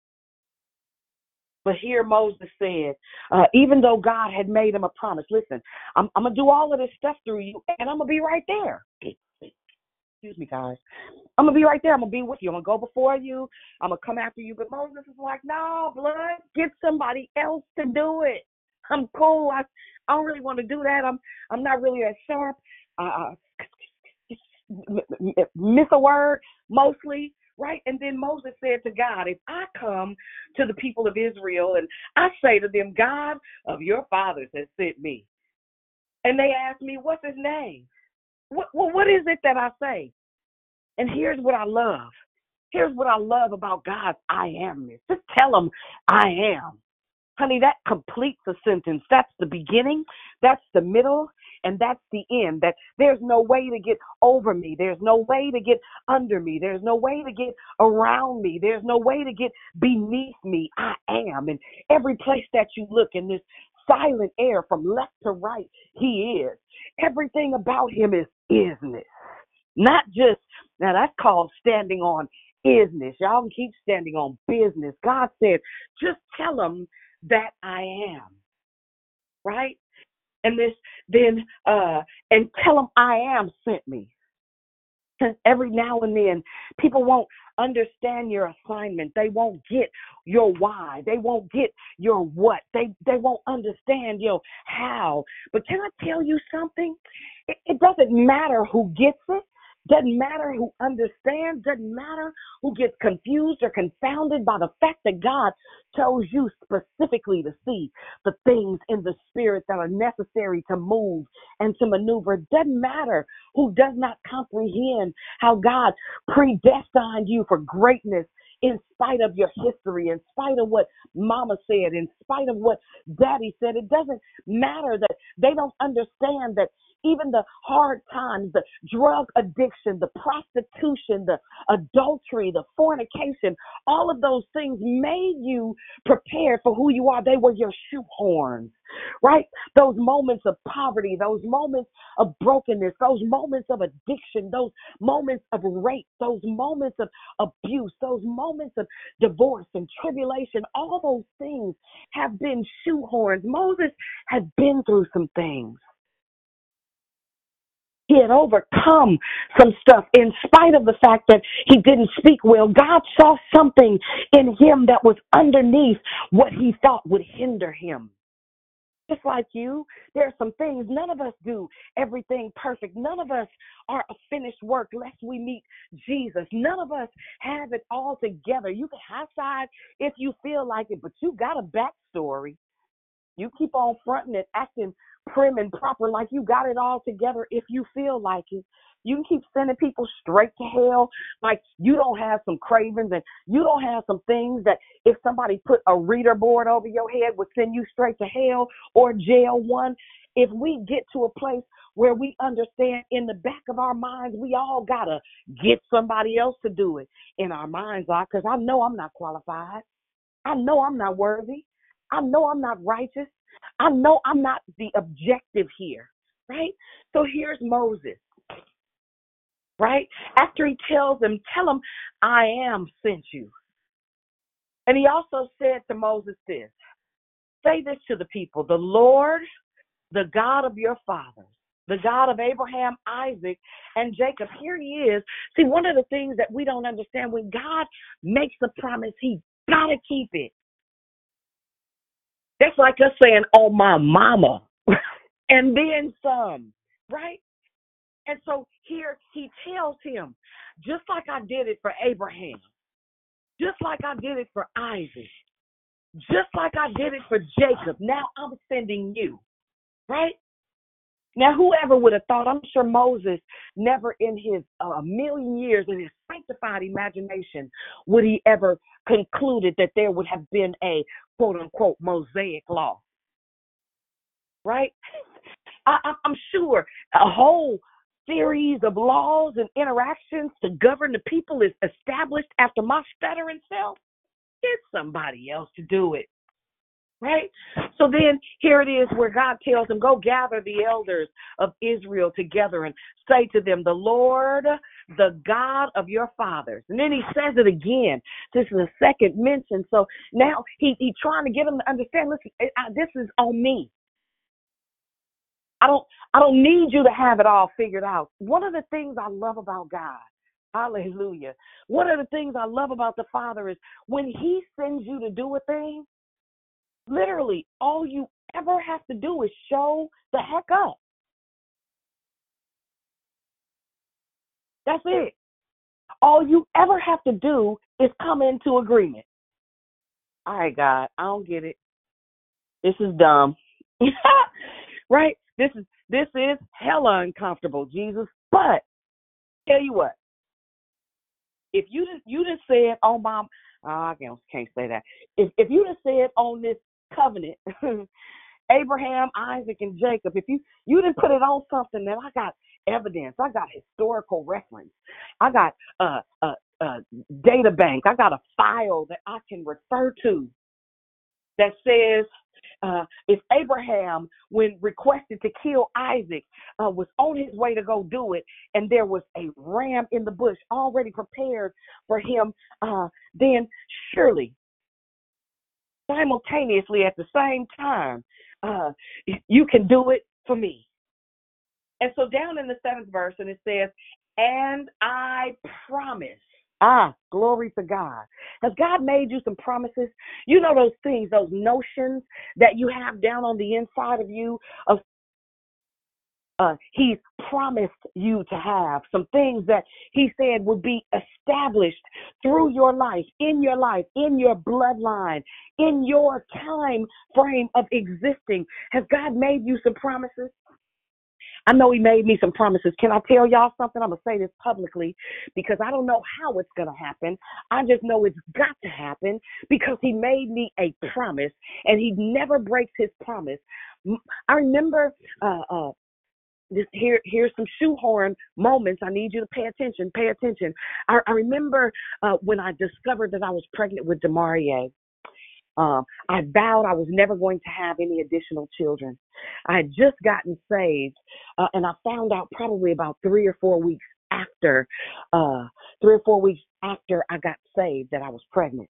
But here Moses said, even though God had made him a promise, listen, I'm going to do all of this stuff through you, and I'm going to be right there. Excuse me, guys. I'm going to be right there. I'm going to be with you. I'm going to go before you. I'm going to come after you. But Moses is like, no, blood, get somebody else to do it. I'm cool. I don't really want to do that. I'm not really that sharp. Miss a word, mostly. Right? And then Moses said to God, if I come to the people of Israel and I say to them, God of your fathers has sent me, and they ask me, what's his name? What is it that I say? And here's what I love. Here's what I love about God's I amness. Just tell them I am. Honey, that completes a sentence. That's the beginning, that's the middle, and that's the end. That there's no way to get over me. There's no way to get under me. There's no way to get around me. There's no way to get beneath me. I am. And every place that you look in this silent air from left to right, he is. Everything about him is isness. Not just, now that's called standing on isness. Y'all can keep standing on business. God said, just tell them that I am. Right? And and tell them I am sent me. Every now and then, people won't understand your assignment. They won't get your why. They won't get your what. They won't understand your how. But can I tell you something? It doesn't matter who gets it. Doesn't matter who understands. Doesn't matter who gets confused or confounded by the fact that God chose you specifically to see the things in the spirit that are necessary to move and to maneuver. Doesn't matter who does not comprehend how God predestined you for greatness in spite of your history, in spite of what mama said, in spite of what daddy said. It doesn't matter that they don't understand that even the hard times, the drug addiction, the prostitution, the adultery, the fornication, all of those things made you prepared for who you are. They were your shoehorns, right? Those moments of poverty, those moments of brokenness, those moments of addiction, those moments of rape, those moments of abuse, those moments of divorce and tribulation, all those things have been shoehorns. Moses had been through some things. He had overcome some stuff in spite of the fact that he didn't speak well. God saw something in him that was underneath what he thought would hinder him. Just like you, there are some things, none of us do everything perfect. None of us are a finished work lest we meet Jesus. None of us have it all together. You can high-side if you feel like it, but you got a backstory. You keep on fronting and acting prim and proper like you got it all together if you feel like it. You can keep sending people straight to hell like you don't have some cravings and you don't have some things that if somebody put a reader board over your head would send you straight to hell or jail one. If we get to a place where we understand in the back of our minds, we all got to get somebody else to do it in our minds, because I know I'm not qualified. I know I'm not worthy. I know I'm not righteous. I know I'm not the objective here, right? So here's Moses, right? After he tells them, tell him, I am sent you. And he also said to Moses this, say this to the people, the Lord, the God of your fathers, the God of Abraham, Isaac, and Jacob. Here he is. See, one of the things that we don't understand, when God makes a promise, he got to keep it. That's like us saying, oh, my mama, and then some, right? And so here he tells him, just like I did it for Abraham, just like I did it for Isaac, just like I did it for Jacob, now I'm sending you, right? Now, whoever would have thought, I'm sure Moses never in his million years, in his sanctified imagination, would he ever concluded that there would have been a quote unquote Mosaic law, right? I'm sure a whole series of laws and interactions to govern the people is established after my stuttering self. Get somebody else to do it. Right? So then here it is where God tells them, go gather the elders of Israel together and say to them, the Lord, the God of your fathers. And then he says it again. This is a second mention. So now he's trying to get them to understand, listen, this is on me. I don't need you to have it all figured out. One of the things I love about God, hallelujah, one of the things I love about the Father is when he sends you to do a thing, literally, all you ever have to do is show the heck up. That's it. All you ever have to do is come into agreement. All right, God, I don't get it. This is dumb. Right? This is hella uncomfortable, Jesus. But tell you what, if you just said on my, I can't say that. If you just said on this covenant, Abraham, Isaac, and Jacob, if you didn't put it on something, then I got evidence. I got historical reference. I got a data bank. I got a file that I can refer to that says if Abraham, when requested to kill Isaac, was on his way to go do it, and there was a ram in the bush already prepared for him, then surely, simultaneously at the same time, you can do it for me. And so down in the 7th verse, and it says, and I promise. Glory to God. Has God made you some promises? You know those things, those notions that you have down on the inside of you of he's promised you to have some things that he said would be established through your life, in your bloodline, in your time frame of existing. Has God made you some promises? I know he made me some promises. Can I tell y'all something? I'm going to say this publicly because I don't know how it's going to happen. I just know it's got to happen because he made me a promise and he never breaks his promise. I remember here's some shoehorn moments. I need you to pay attention. I remember when I discovered that I was pregnant with Demarie. I vowed I was never going to have any additional children. I had just gotten saved, and I found out probably about 3 or 4 weeks after I got saved that I was pregnant.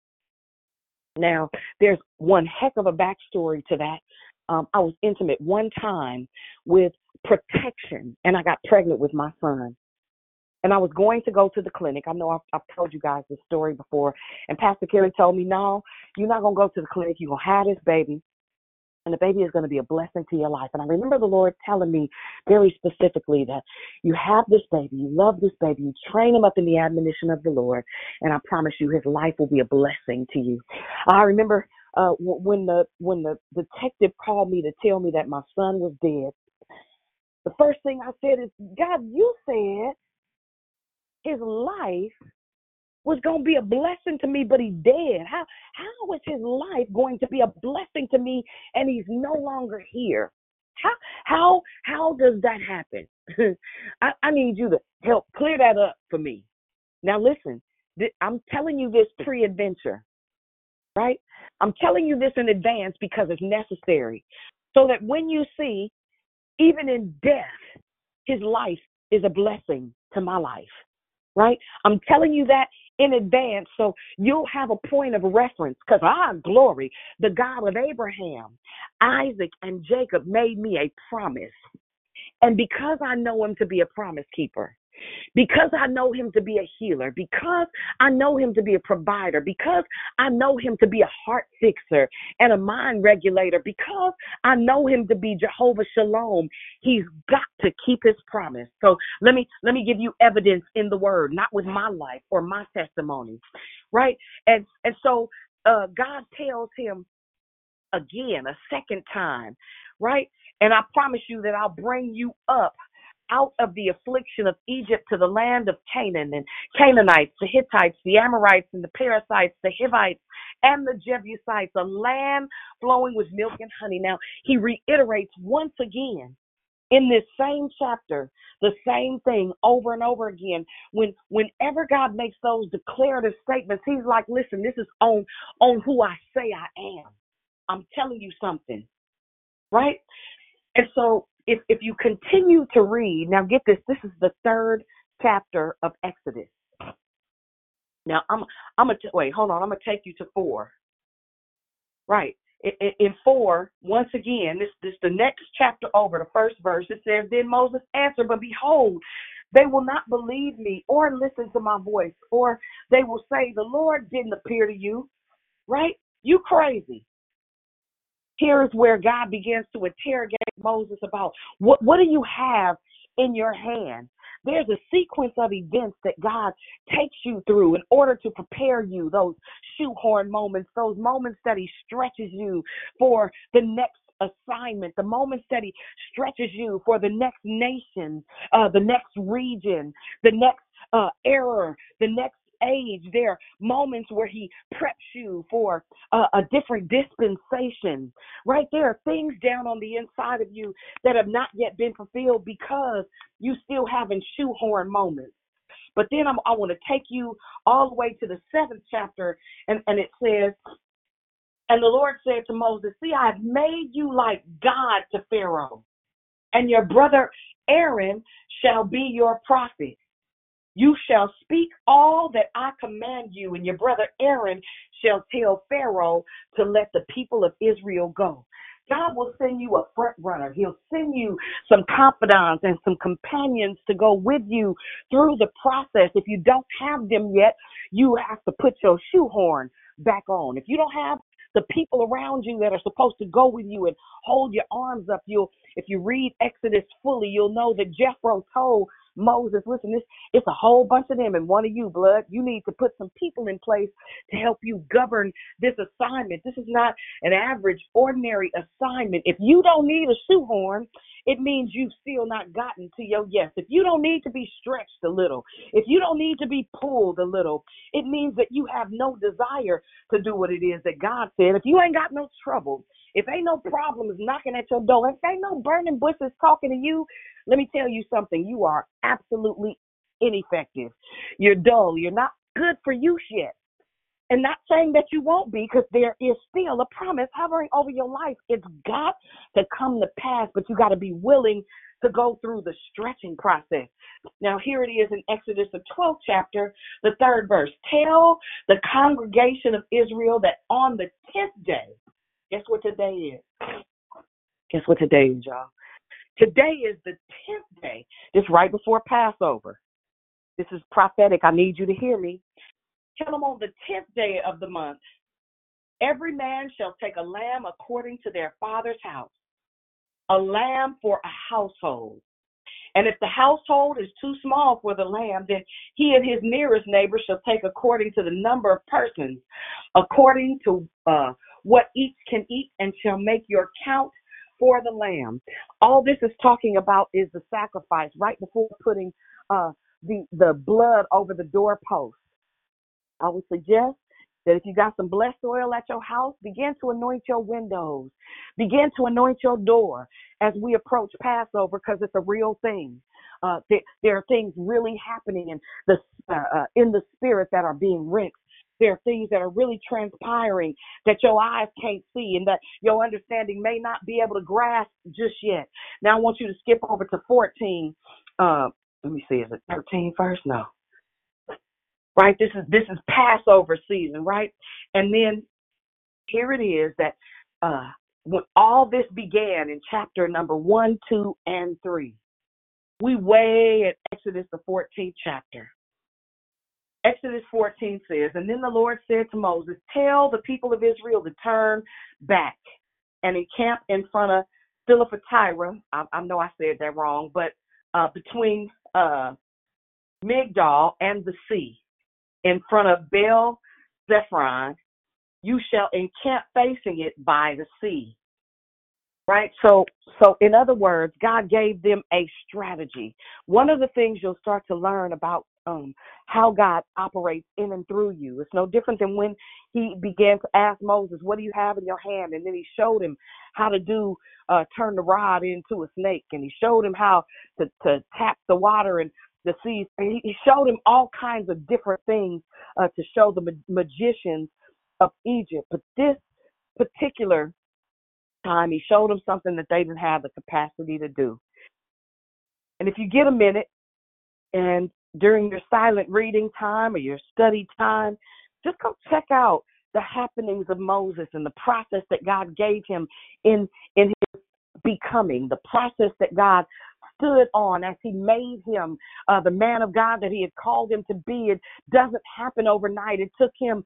Now, there's one heck of a backstory to that. I was intimate one time with protection, and I got pregnant with my son. And I was going to go to the clinic. I know I've told you guys this story before. And Pastor Kerry told me, no, you're not going to go to the clinic. You're going to have this baby. And the baby is going to be a blessing to your life. And I remember the Lord telling me very specifically that you have this baby. You love this baby. You train him up in the admonition of the Lord. And I promise you his life will be a blessing to you. I remember when the detective called me to tell me that my son was dead. The first thing I said is, God, you said his life was going to be a blessing to me, but he's dead. How is his life going to be a blessing to me and he's no longer here? How does that happen? I need you to help clear that up for me. Now listen, I'm telling you this pre-adventure, right? I'm telling you this in advance because it's necessary so that when you see, even in death, his life is a blessing to my life. Right? I'm telling you that in advance so you'll have a point of reference because glory, the God of Abraham, Isaac, and Jacob made me a promise. And because I know him to be a promise keeper, because I know him to be a healer, because I know him to be a provider, because I know him to be a heart fixer and a mind regulator, because I know him to be Jehovah Shalom, he's got to keep his promise. So let me give you evidence in the word, not with my life or my testimony, right? And so God tells him again, a second time, right? And I promise you that I'll bring you up out of the affliction of Egypt to the land of Canaan, and Canaanites, the Hittites, the Amorites, and the Perizzites, the Hivites, and the Jebusites, a land flowing with milk and honey. Now, he reiterates once again in this same chapter the same thing over and over again. Whenever God makes those declarative statements, he's like, listen, this is on who I say I am. I'm telling you something, right? And so if you continue to read, now get this is the 3rd chapter of Exodus. Now I'm gonna take you to 4. Right. In 4, once again, this the next chapter over, the first verse, it says, then Moses answered, but behold, they will not believe me or listen to my voice, or they will say, the Lord didn't appear to you, right? You crazy. Here is where God begins to interrogate Moses about what do you have in your hand? There's a sequence of events that God takes you through in order to prepare you, those shoehorn moments, those moments that he stretches you for the next assignment, the moments that he stretches you for the next nation, the next region, the next era, the next age. There are moments where he preps you for a different dispensation, right? There are things down on the inside of you that have not yet been fulfilled because you still having shoehorn moments. But then I want to take you all the way to the 7th chapter, and it says, and the Lord said to Moses, see, I have made you like God to Pharaoh, and your brother Aaron shall be your prophet. You shall speak all that I command you, and your brother Aaron shall tell Pharaoh to let the people of Israel go. God will send you a front runner. He'll send you some confidants and some companions to go with you through the process. If you don't have them yet, you have to put your shoehorn back on. If you don't have the people around you that are supposed to go with you and hold your arms up, if you read Exodus fully, you'll know that Jethro told Moses, listen, it's a whole bunch of them and one of you, blood. You need to put some people in place to help you govern this assignment. This is not an average, ordinary assignment. If you don't need a shoehorn, it means you've still not gotten to your yes. If you don't need to be stretched a little, if you don't need to be pulled a little, it means that you have no desire to do what it is that God said. If you ain't got no trouble, if ain't no problems knocking at your door, if ain't no burning bushes talking to you, let me tell you something. You are absolutely ineffective. You're dull. You're not good for use yet. And not saying that you won't be, because there is still a promise hovering over your life. It's got to come to pass, but you got to be willing to go through the stretching process. Now, here it is in Exodus, the 12th chapter, the 3rd verse. Tell the congregation of Israel that on the 10th day, guess what today is? Guess what today is, y'all? Today is the 10th day, just right before Passover. This is prophetic. I need you to hear me. Tell them on the 10th day of the month, every man shall take a lamb according to their father's house, a lamb for a household. And if the household is too small for the lamb, then he and his nearest neighbor shall take according to the number of persons, according to what each can eat, and shall make your count for the lamb. All this is talking about is the sacrifice right before putting the blood over the doorpost. I would suggest that if you got some blessed oil at your house, begin to anoint your windows, begin to anoint your door as we approach Passover, because it's a real thing. There are things really happening in the spirit that are being rinsed. There are things that are really transpiring that your eyes can't see and that your understanding may not be able to grasp just yet. Now I want you to skip over to 14. Let me see, is it 13 first? No. Right? This is Passover season, right? And then here it is that when all this began in chapter number 1, 2, and 3, we way at Exodus, the 14th chapter. Exodus 14 says, and then the Lord said to Moses, tell the people of Israel to turn back and encamp in front of Philopatyra. I know I said that wrong, but between Migdal and the sea, in front of Baal Zephron, you shall encamp facing it by the sea. right? So in other words, God gave them a strategy. One of the things you'll start to learn about how God operates in and through you. It's no different than when he began to ask Moses, what do you have in your hand? And then he showed him how to turn the rod into a snake. And he showed him how to tap the water and the seas. And he showed him all kinds of different things to show the magicians of Egypt. But this particular time, he showed them something that they didn't have the capacity to do. And if you get a minute and during your silent reading time or your study time, just go check out the happenings of Moses and the process that God gave him in his becoming, the process that God stood on as he made him the man of God that he had called him to be. It doesn't happen overnight. It took him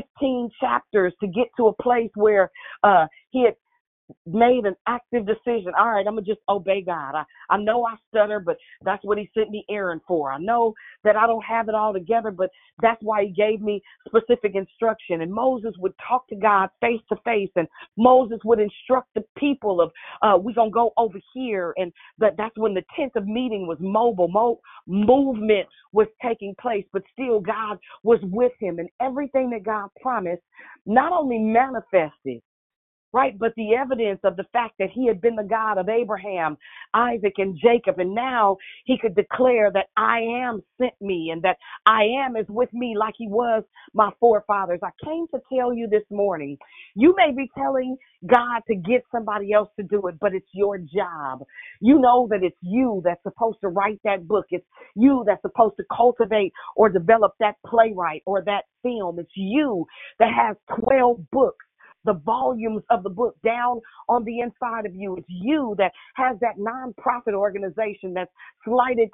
15 chapters to get to a place where he had made an active decision. All right, I'm going to just obey God. I know I stutter, but that's what he sent me Aaron for. I know that I don't have it all together, but that's why he gave me specific instruction. And Moses would talk to God face to face, and Moses would instruct the people of, we're going to go over here. And that's when the tent of meeting was mobile. Movement was taking place, but still God was with him. And everything that God promised not only manifested, right, but the evidence of the fact that he had been the God of Abraham, Isaac, and Jacob, and now he could declare that I am sent me and that I am is with me like he was my forefathers. I came to tell you this morning, you may be telling God to get somebody else to do it, but it's your job. You know that it's you that's supposed to write that book. It's you that's supposed to cultivate or develop that playwright or that film. It's you that has 12 books, the volumes of the book down on the inside of you. It's you that has that nonprofit organization that's slated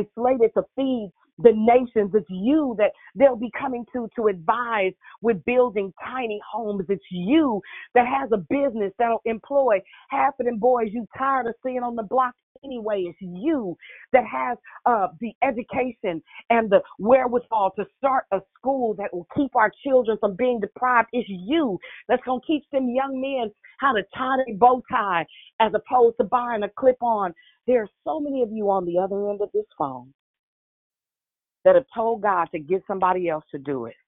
to feed the nations. It's you that they'll be coming to advise with building tiny homes. It's you that has a business that'll employ half of them boys you tired of seeing on the block anyway. It's you that has the education and the wherewithal to start a school that will keep our children from being deprived. It's you that's going to teach them young men how to tie their bow tie as opposed to buying a clip-on. There are so many of you on the other end of this phone that have told God to get somebody else to do it.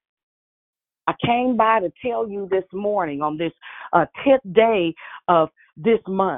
I came by to tell you this morning on this 10th day of this month.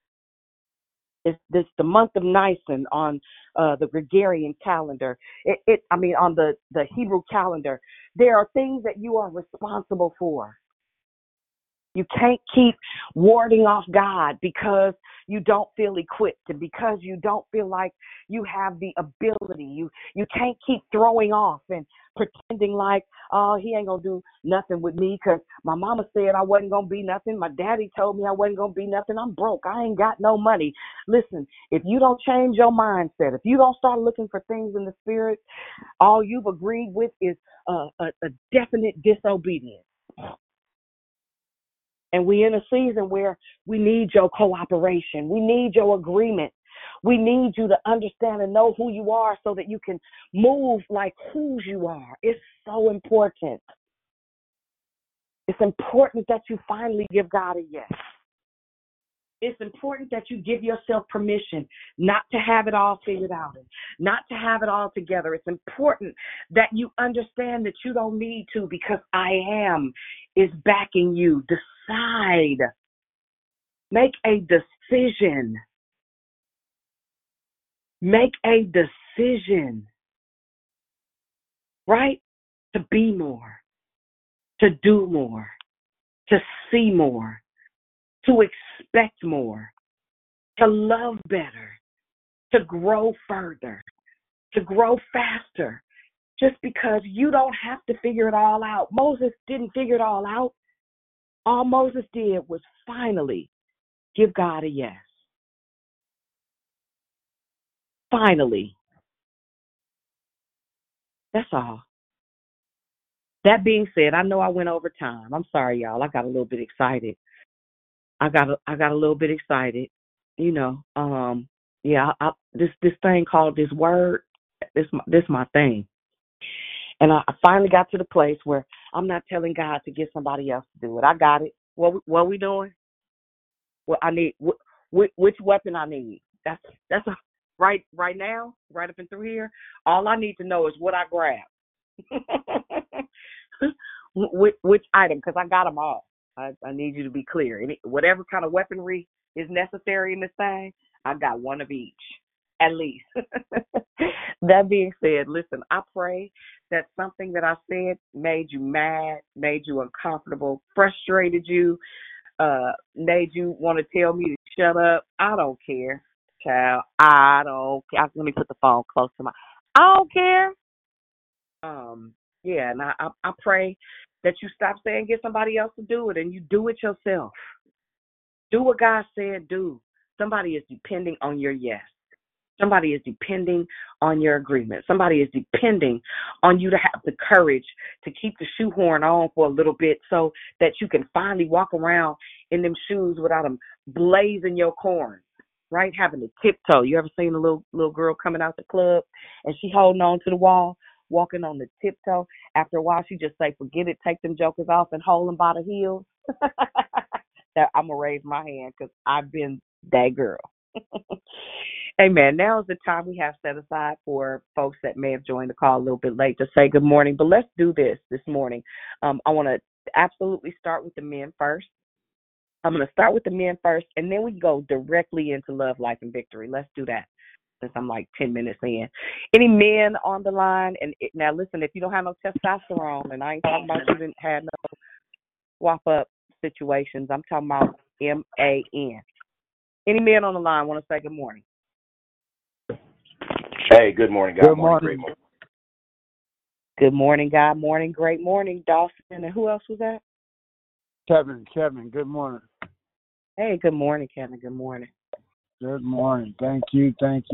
It's the month of Nisan on the Gregorian calendar. On the Hebrew calendar. There are things that you are responsible for. You can't keep warding off God because you don't feel equipped and because you don't feel like you have the ability. You can't keep throwing off and pretending like, oh, he ain't going to do nothing with me because my mama said I wasn't going to be nothing. My daddy told me I wasn't going to be nothing. I'm broke. I ain't got no money. Listen, if you don't change your mindset, if you don't start looking for things in the spirit, all you've agreed with is a definite disobedience. And we're in a season where we need your cooperation. We need your agreement. We need you to understand and know who you are so that you can move like whose you are. It's so important. It's important that you finally give God a yes. It's important that you give yourself permission not to have it all figured out and not to have it all together. It's important that you understand that you don't need to because I am is backing you. Decide. Make a decision. Make a decision. Right? To be more. To do more. To see more. To expect more, to love better, to grow further, to grow faster, just because you don't have to figure it all out. Moses didn't figure it all out. All Moses did was finally give God a yes. Finally. That's all. That being said, I know I went over time. I'm sorry, y'all. I got a little bit excited. I got a little bit excited, you know. This thing called this word, this my thing. And I finally got to the place where I'm not telling God to get somebody else to do it. I got it. What we doing? Well, I need which weapon I need. That's right now, right up and through here. All I need to know is what I grab. which item? Because I got them all. I need you to be clear. Whatever kind of weaponry is necessary in this thing, I got one of each, at least. That being said, listen, I pray that something that I said made you mad, made you uncomfortable, frustrated you, made you want to tell me to shut up. I don't care, child. I don't care. Let me put the phone close to my. I don't care. Yeah, and I pray that you stop saying get somebody else to do it and you do it yourself. Do what God said do. Somebody is depending on your yes. Somebody is depending on your agreement. Somebody is depending on you to have the courage to keep the shoehorn on for a little bit so that you can finally walk around in them shoes without them blazing your corn, right? Having to tiptoe. You ever seen a little girl coming out the club and she holding on to the wall, walking on the tiptoe? After a while, she just say, forget it, take them jokers off and hold them by the heels. That I'm going to raise my hand because I've been that girl. Amen. Now is the time we have set aside for folks that may have joined the call a little bit late to say good morning. But let's do this morning. I want to absolutely start with the men first. I'm going to start with the men first, and then we go directly into love, life, and victory. Let's do that since I'm like 10 minutes in. Any men on the line? And now, listen, if you don't have no testosterone, and I ain't talking about you didn't have no swap-up situations, I'm talking about MAN. Any men on the line want to say good morning? Hey, good morning, God. Good morning. Great morning. Good morning, God. Morning, great morning, Dawson. And who else was that? Kevin, good morning. Hey, good morning, Kevin. Good morning. Good morning. Thank you.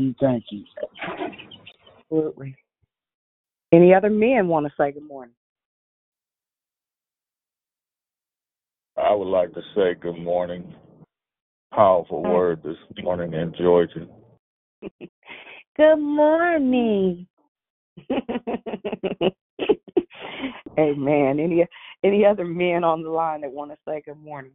Absolutely. Any other men want to say good morning? I would like to say good morning. Powerful word this morning in Georgia. Good morning. Amen. Any other men on the line that want to say good morning?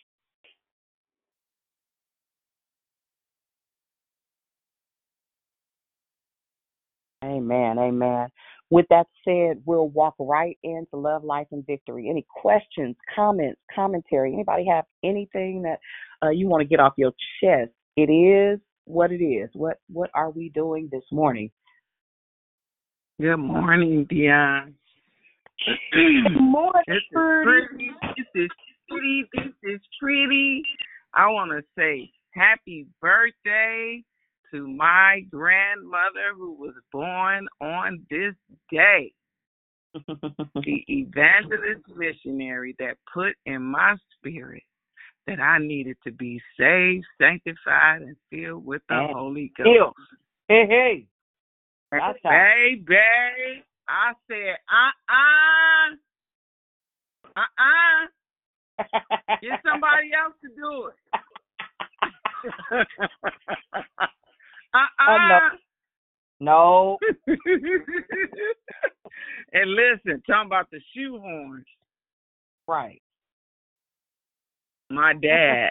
Amen. With that said, we'll walk right into love, life, and victory. Any questions, comments, commentary? Anybody have anything that you want to get off your chest? It is what it is. What are we doing this morning? Good morning, Dion. Good morning, This is Treaty. I want to say happy birthday to my grandmother who was born on this day. The evangelist missionary that put in my spirit that I needed to be saved, sanctified, and filled with the Holy Ghost. Hey. Baby, I said, get somebody else to do it. No. And listen, talking about the shoehorns. Right. My dad,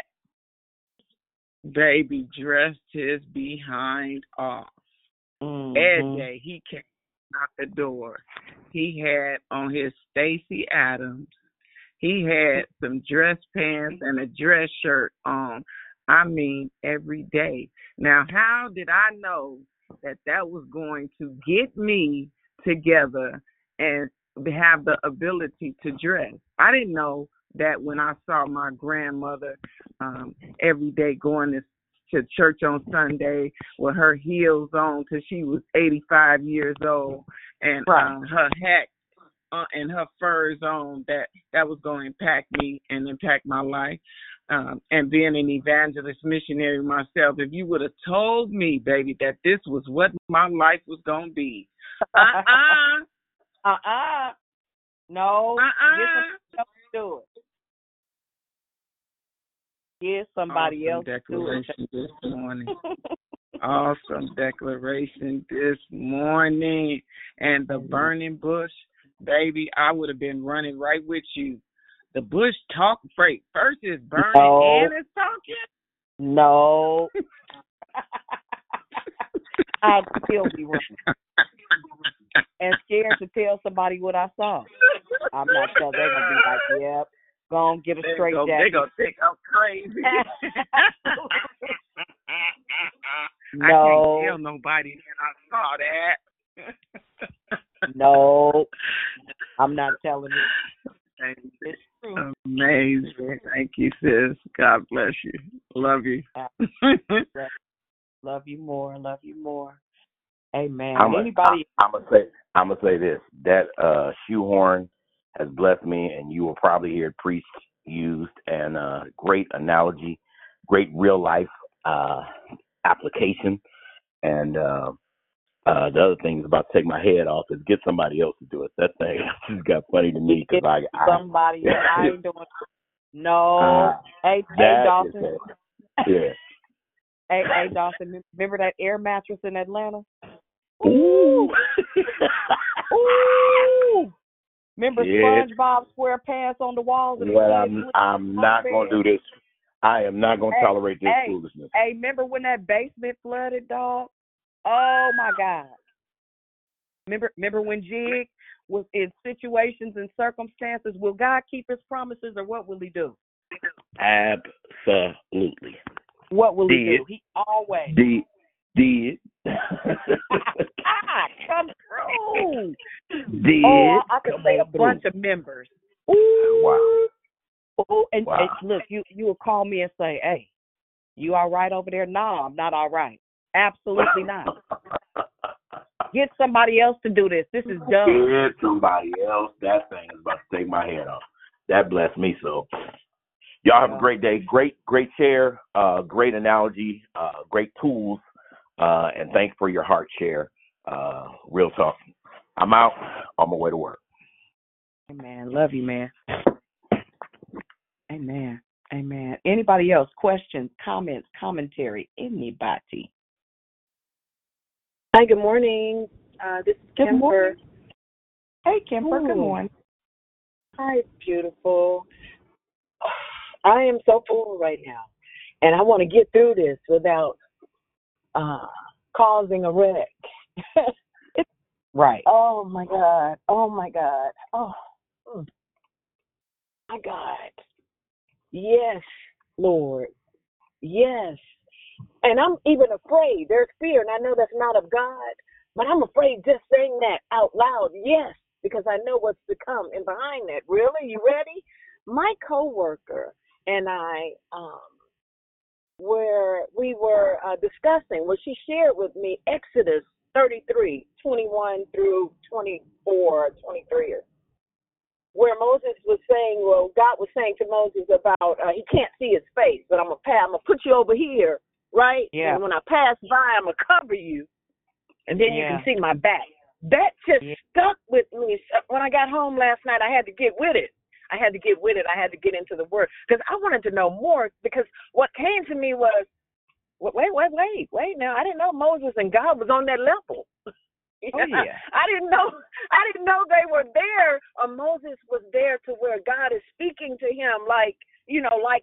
baby, dressed his behind off. Every day he came out the door. He had on his Stacey Adams. He had some dress pants and a dress shirt on. I mean, every day. Now, how did I know that was going to get me together and have the ability to dress? I didn't know that when I saw my grandmother every day going to church on Sunday with her heels on till she was 85 years old and her hat and her furs on, that was going to impact me and impact my life. And being an evangelist missionary myself, if you would have told me, baby, that this was what my life was going to be. No. Do it. Give somebody else declaration this morning. Awesome declaration this morning. And the burning bush, baby, I would have been running right with you. The bush talk first is burning and it's talking. No. I'd still be running and scared to tell somebody what I saw. I'm not sure they're going to be like, yep, go on, get a straight jacket. They're going to think I'm crazy. No. I can't tell nobody that I saw that. No, I'm not telling you. It's true. Amazing. Thank you, sis. God bless you. Love you. Love you more. Love you more. Amen. I'm Anybody? gonna say this. That shoehorn has blessed me, and you will probably hear it preached, used, and great analogy, great real life application. And the other thing is about to take my head off is get somebody else to do it. That thing just got funny to me because somebody I ain't doing. No. Hey, Dawson. Yeah. Hey, Dawson. Remember that air mattress in Atlanta? Ooh. Ooh. Remember SpongeBob SquarePants on the walls? Well, I'm not going to do this. I am not going to tolerate this foolishness. Hey, remember when that basement flooded, dog? Oh, my God. Remember when Jig was in situations and circumstances? Will God keep his promises, or what will he do? Absolutely. What will he do? He always did. Come through. Did. Oh, I could say a bunch of members. Ooh. Wow. Ooh. And look, you will call me and say, hey, you all right over there? No, I'm not all right. Absolutely not. Get somebody else to do this. This is dumb. Get somebody else. That thing is about to take my head off. That blessed me so. Y'all have a great day. Great share. Great analogy. Great tools. And thanks for your heart share. Real talk. I'm out on my way to work. Amen. Love you, man. Amen. Amen. Anybody else? Questions, comments, commentary? Anybody? Hi, good morning. This is Kimber. Morning. Hey, Kimber. Good morning. Hi, beautiful. I am so full right now, and I want to get through this without causing a wreck. Right. Oh, my God. Oh, my God. Oh, my God. Yes, Lord. Yes. And I'm even afraid. There's fear, and I know that's not of God, but I'm afraid just saying that out loud. Yes, because I know what's to come. And behind that, really, you ready? My coworker and I, where we were discussing, well, she shared with me Exodus 33, 21 through 24, 23, where Moses was saying, well, God was saying to Moses about he can't see his face, but I'm gonna put you over here, right? Yeah. And when I pass by, I'm gonna cover you, and then you can see my back. That just stuck with me. When I got home last night, I had to get with it. I had to get into the Word because I wanted to know more. Because what came to me was, wait. Now I didn't know Moses and God was on that level. Oh, yeah. I didn't know they were there. Moses was there to where God is speaking to him, like he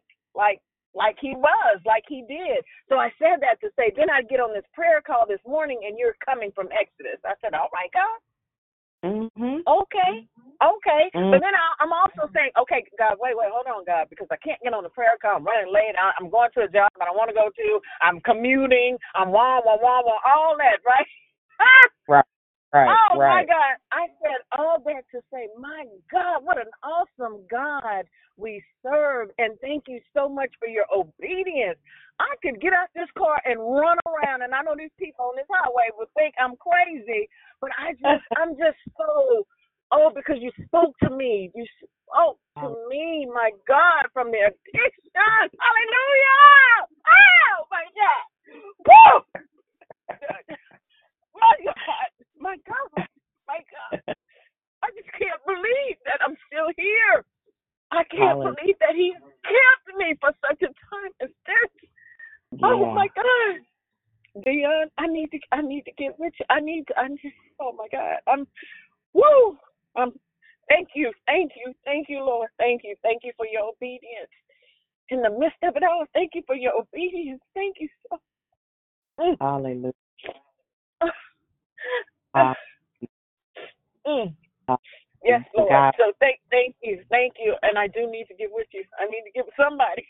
was, like he did. So I said that to say, then I get on this prayer call this morning, and you're coming from Exodus. I said, all right, God. Mm-hmm. Okay. Mm-hmm. But then I'm also saying, okay, God, wait, hold on, God, because I can't get on the prayer call. I'm running late. I'm going to a job I don't want to go to. I'm commuting. I'm all that, right? Right. My God. I said all that to say, my God, what an awesome God we serve. And thank you so much for your obedience. I could get out this car and run around, and I know these people on this highway would think I'm crazy, but I'm just so, because you spoke to me. You spoke to me, my God, from the addiction. Hallelujah. Oh, my God. Woo! My God. I just can't believe that I'm still here. I can't believe that he kept me for such a time as this. Yeah. Oh my God, Dion, I need to get with you. Oh my God, thank you, Lord, thank you for your obedience. in the midst of it all. Thank you for your obedience. Thank you so much. Hallelujah. Yes, Lord. God. So thank you. And I do need to get with you. I need to get with somebody.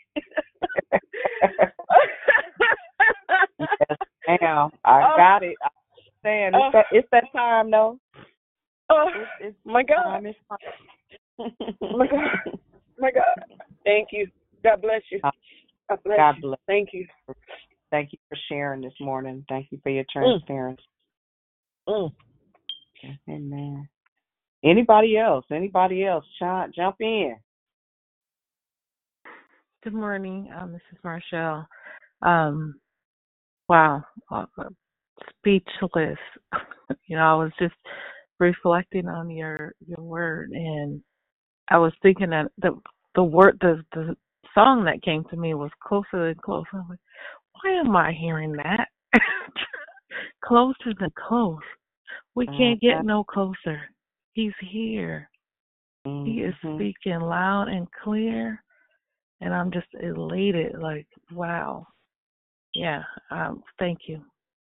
Yes, ma'am. I got it. I understand. It's that time, though. It's my God. Time. It's time. My God. My God. Thank you. God bless you. God bless you. Thank you. Thank you for sharing this morning. Thank you for your transparency. Amen. Anybody else? Jump in. Good morning. This is Marshall. Wow. Speechless. I was just reflecting on your word, and I was thinking that the song that came to me was Closer and Closer. I'm like, why am I hearing that? Closer than close. We can't get no closer. He's here. He is speaking loud and clear, and I'm just elated. Like, wow. Yeah. Thank you.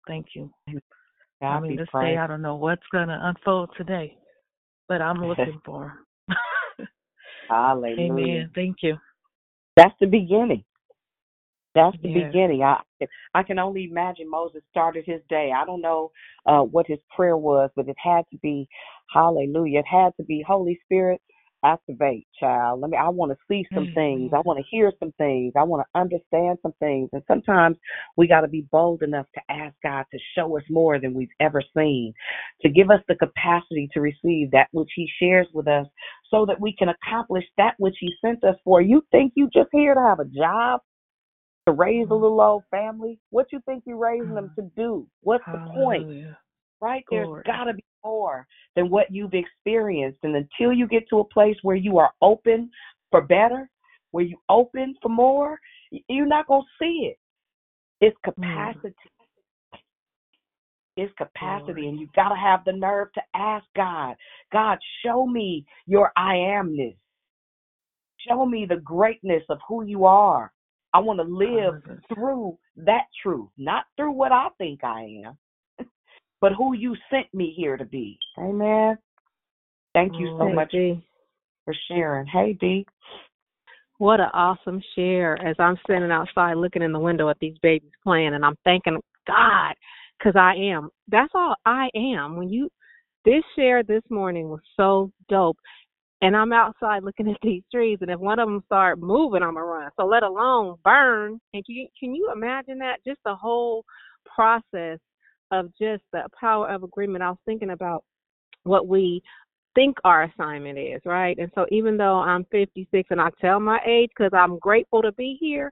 This day, I don't know what's going to unfold today, but I'm looking for him. Hallelujah. Amen. Thank you. That's the beginning. Beginning. I can only imagine Moses started his day. I don't know what his prayer was, but it had to be hallelujah. It had to be Holy Spirit, activate, child. I want to see some things. I want to hear some things. I want to understand some things. And sometimes we got to be bold enough to ask God to show us more than we've ever seen, to give us the capacity to receive that which he shares with us so that we can accomplish that which he sent us for. You think you just here to have a job? To raise a little old family? What you think you're raising them to do? What's the point? Right? There's got to be more than what you've experienced. And until you get to a place where you are open for better, where you open for more, you're not going to see it. It's capacity. It's capacity. And you got to have the nerve to ask God, show me your I amness. Show me the greatness of who you are. I want to live through that truth, not through what I think I am, but who you sent me here to be. Amen. Thank you so much for sharing. Hey, Dee. What an awesome share. As I'm standing outside looking in the window at these babies playing, and I'm thanking God, because I am. That's all I am. This share this morning was so dope. And I'm outside looking at these trees, and if one of them start moving, I'm going to run. So let alone burn. And can you imagine that? Just the whole process of just the power of agreement. I was thinking about what we think our assignment is, right? And so even though I'm 56 and I tell my age because I'm grateful to be here,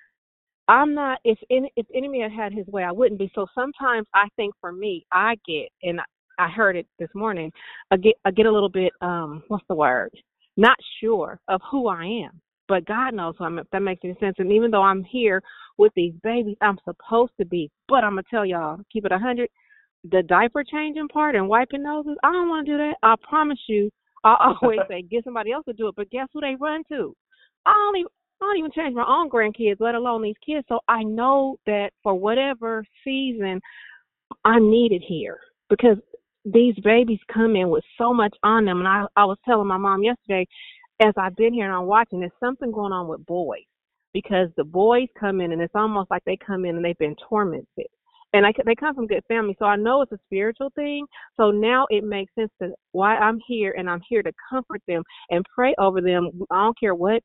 I'm not, if enemy had his way, I wouldn't be. So sometimes I think for me, I get, and I heard it this morning, I get a little bit, what's the word? Not sure of who I am. But God knows who I am, if that makes any sense. And even though I'm here with these babies, I'm supposed to be. But I'm going to tell y'all, keep it 100, the diaper changing part and wiping noses, I don't want to do that. I promise you, I always say, get somebody else to do it. But guess who they run to? I don't even change my own grandkids, let alone these kids. So I know that for whatever season, I'm needed here because these babies come in with so much on them. And I was telling my mom yesterday, as I've been here and I'm watching, there's something going on with boys because the boys come in and it's almost like they come in and they've been tormented. And they come from good families, so I know it's a spiritual thing. So now it makes sense to why I'm here, and I'm here to comfort them and pray over them. I don't care what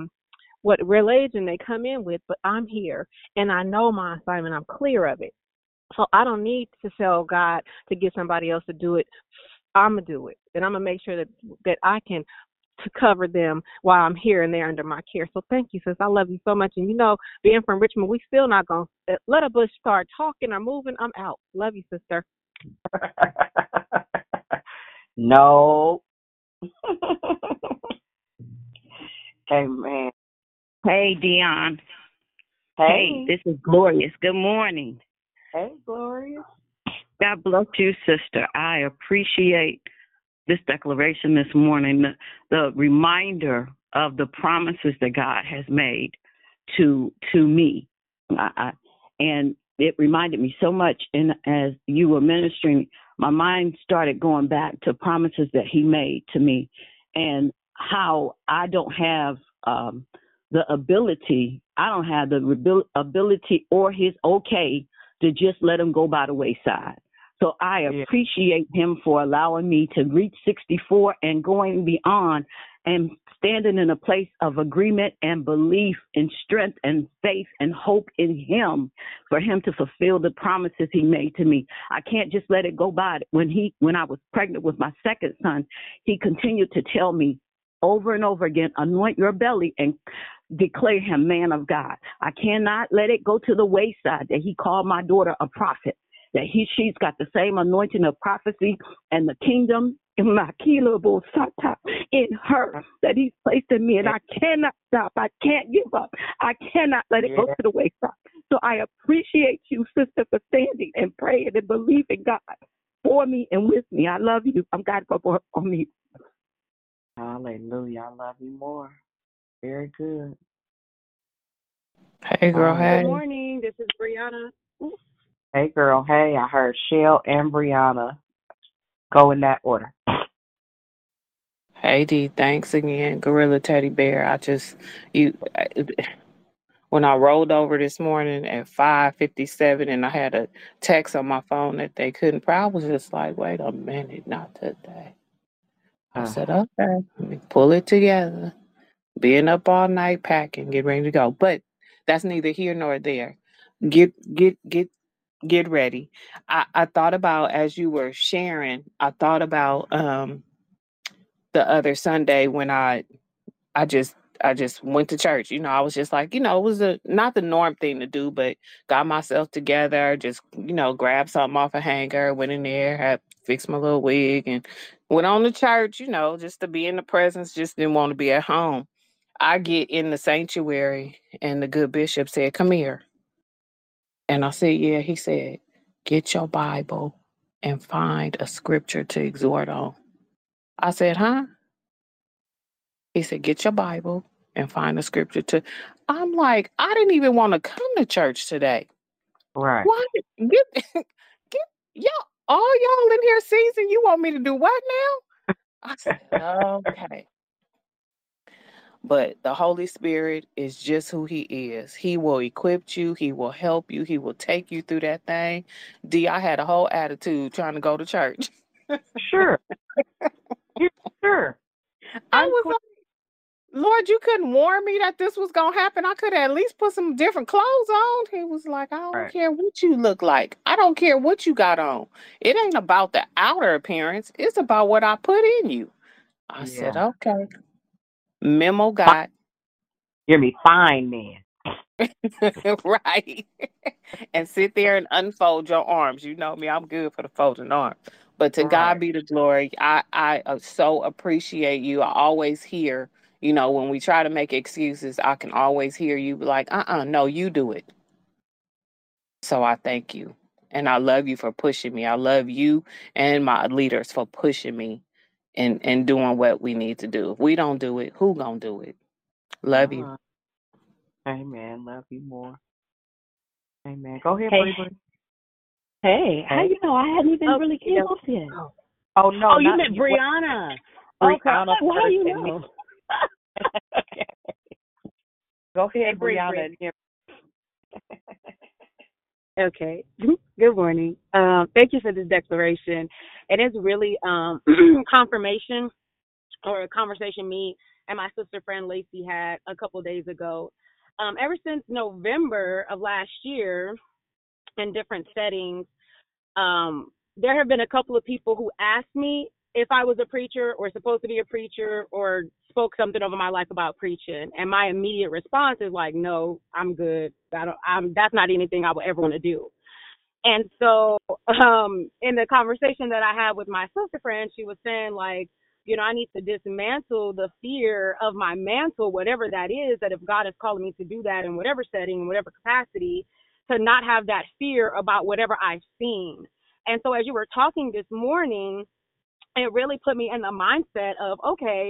religion they come in with, but I'm here, and I know my assignment. I'm clear of it. So I don't need to tell God to get somebody else to do it. I'm going to do it, and I'm going to make sure that I can to cover them while I'm here and they're under my care. So thank you, sis. I love you so much. And being from Richmond, we still not going to let a bush start talking or moving. I'm out. Love you, sister. No. Amen. Hey, Dion. Hey, this is Glorious. Good morning. Hey, Glorious. God bless you, sister. I appreciate this declaration this morning, the reminder of the promises that God has made. to me. And it reminded me so much. And as you were ministering, my mind started going back to promises that he made to me, and how I don't have the ability or his okay to just let him go by the wayside. So I appreciate him for allowing me to reach 64 and going beyond and standing in a place of agreement and belief and strength and faith and hope in him for him to fulfill the promises he made to me. I can't just let it go by. When I was pregnant with my second son, he continued to tell me over and over again, anoint your belly and declare him man of God. I cannot let it go to the wayside that he called my daughter a prophet, that she's got the same anointing of prophecy and the kingdom in her that he's placed in me, and I cannot stop. I can't give up. I cannot let it go to the wayside. So I appreciate you, sister, for standing and praying and believing God for me and with me. I love you. I'm God for me. Hallelujah. I love you more. Very good. Hey, girl. Hey. Good morning. This is Brianna. Ooh. Hey, girl. Hey, I heard Shell and Brianna. Go in that order. Hey, D. Thanks again, Gorilla Teddy Bear. When I rolled over this morning at 5:57 and I had a text on my phone that they couldn't pray, I was just like, wait a minute, not today. I said, okay, let me pull it together. Being up all night packing, get ready to go. But that's neither here nor there. Get ready. I thought about, as you were sharing, I thought about the other Sunday when I just went to church. I was just like, it was not the norm thing to do, but got myself together, just, grabbed something off a hanger, went in there, had fixed my little wig and went on to church, just to be in the presence, just didn't want to be at home. I get in the sanctuary and the good bishop said, come here. And I said, yeah. He said, get your Bible and find a scripture to exhort on. I said, huh? He said, get your Bible and find a scripture to. I'm like, I didn't even want to come to church today. Right. Why? Get y'all, all y'all in here season, you want me to do what now? I said, okay. But the Holy Spirit is just who he is. He will equip you. He will help you. He will take you through that thing. D, I had a whole attitude trying to go to church. Sure. Sure. I was like, Lord, you couldn't warn me that this was going to happen. I could at least put some different clothes on. He was like, I don't care what you look like. I don't care what you got on. It ain't about the outer appearance. It's about what I put in you. I said, okay. Memo got. Hear me, fine man. Right. And sit there and unfold your arms. You know me, I'm good for the folding arms. But to God be the glory. I so appreciate you. I always hear, when we try to make excuses, I can always hear you be like, no, you do it. So I thank you. And I love you for pushing me. I love you and my leaders for pushing me and doing what we need to do. If we don't do it, who gonna do it? Love you. Amen. Love you more. Amen. Go ahead, Hey. Bree. Hey, how you know? I hadn't even really came off yet. Oh, no. Oh, you meant Brianna. Okay. Brianna. Well, how you know? Go ahead, Bree. Brianna. Okay. Good morning. Thank you for this declaration. It is really confirmation or a conversation me and my sister friend Lacey had a couple days ago. Ever since November of last year, in different settings, there have been a couple of people who asked me if I was a preacher or supposed to be a preacher or spoke something over my life about preaching. And my immediate response is like, no, I'm good. That's not anything I would ever want to do. And so in the conversation that I had with my sister friend, she was saying like, I need to dismantle the fear of my mantle, whatever that is, that if God is calling me to do that in whatever setting, in whatever capacity, to not have that fear about whatever I've seen. And so as you were talking this morning, it really put me in the mindset of, okay,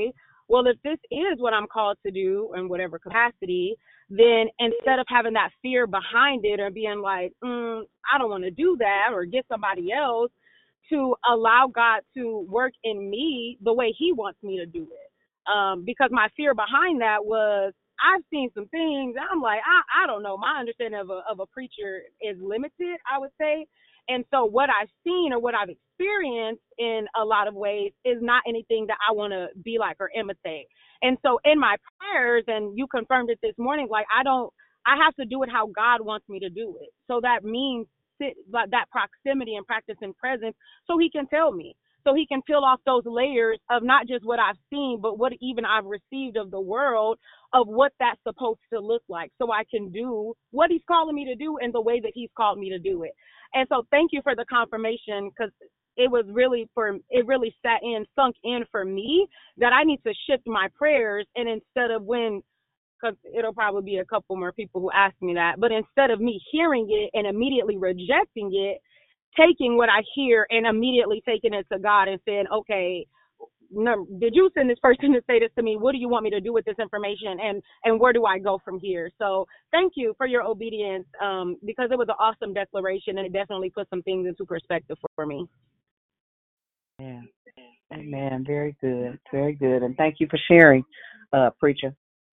well, if this is what I'm called to do in whatever capacity, then instead of having that fear behind it or being like, I don't want to do that or get somebody else, to allow God to work in me the way he wants me to do it. Because my fear behind that was, I've seen some things. I'm like, I don't know. My understanding of a preacher is limited, I would say. And so what I've seen or what I've experienced in a lot of ways is not anything that I want to be like or imitate. And so in my prayers, and you confirmed it this morning, like I have to do it how God wants me to do it. So that means that proximity and practice and presence, so he can tell me, so he can peel off those layers of not just what I've seen, but what even I've received of the world, of what that's supposed to look like, so I can do what he's calling me to do in the way that he's called me to do it. And so thank you for the confirmation, because it really sunk in for me that I need to shift my prayers, and instead of because it'll probably be a couple more people who ask me that, but instead of me hearing it and immediately rejecting it, taking what I hear and immediately taking it to God and saying, okay, did you send this person to say this to me? What do you want me to do with this information? And where do I go from here? So thank you for your obedience, because it was an awesome declaration, and it definitely put some things into perspective for me. Yeah. Amen. Very good. Very good. And thank you for sharing, preacher.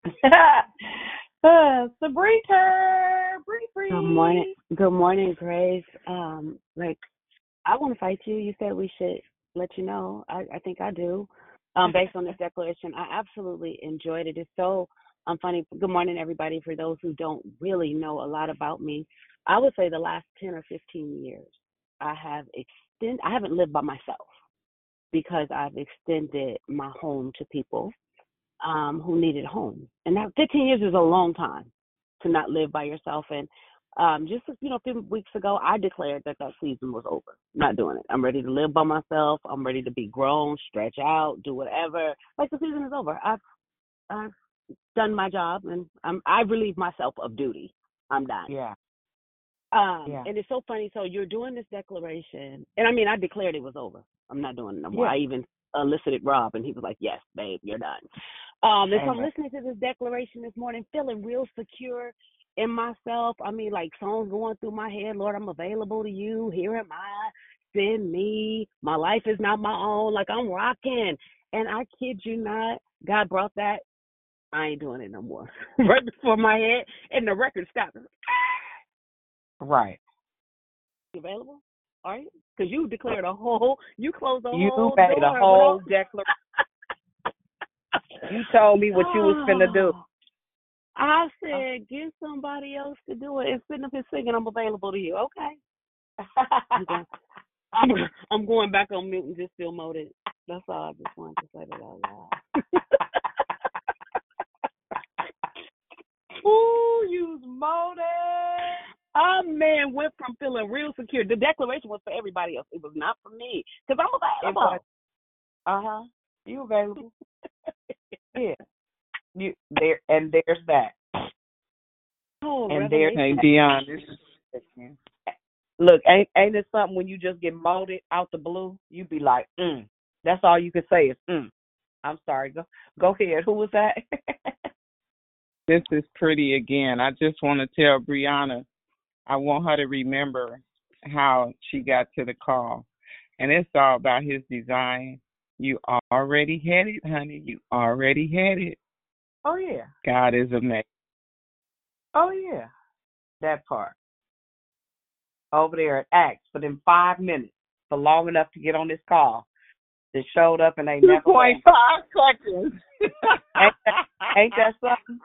Sabrina, Bree. Good morning, Grace. I want to fight you. You said we should let you know. I think I do. Based on this declaration, I absolutely enjoyed it. It's so funny. Good morning, everybody. For those who don't really know a lot about me, I would say the last 10 or 15 years, I haven't lived by myself, because I've extended my home to people who needed homes. And that 15 years is a long time to not live by yourself. And just a few weeks ago, I declared that season was over. I'm not doing it. I'm ready to live by myself. I'm ready to be grown, stretch out, do whatever. Like, the season is over. I've done my job, and I relieved myself of duty. I'm done. Yeah. And it's so funny. So you're doing this declaration, and I declared it was over. I'm not doing it no more. I even elicited Rob, and he was like, "Yes, babe, you're done." And so I'm listening to this declaration this morning, feeling real secure in myself. Like songs going through my head. Lord, I'm available to you. Here am I. Send me. My life is not my own. Like, I'm rocking. And I kid you not, God brought that. I ain't doing it no more. Right before my head, and the record stopped. Right. Available? Are you? Because you declared you closed the you whole made door. a whole declaration. You told me what you was finna do. I said, get somebody else to do it. And sitting up here singing, I'm available to you. Okay. I'm going back on mute and just still moded. That's all. I just wanted to say that out loud. Ooh, you molded. Man, went from feeling real secure. The declaration was for everybody else. It was not for me, because I'm available. You available? Yeah. You there, and there's that. Oh, and there's Dion. Look, ain't it something when you just get molded out the blue? You be like, That's all you can say is, I'm sorry. Go ahead. Who was that? This is Pretty again. I just want to tell Brianna, I want her to remember how she got to the call. And it's all about his design. You already had it, honey. You already had it. Oh, yeah. God is amazing. Oh, yeah. That part. Over there at Acts for them 5 minutes, for long enough to get on this call. They showed up and they never 2.5 seconds. Ain't that something?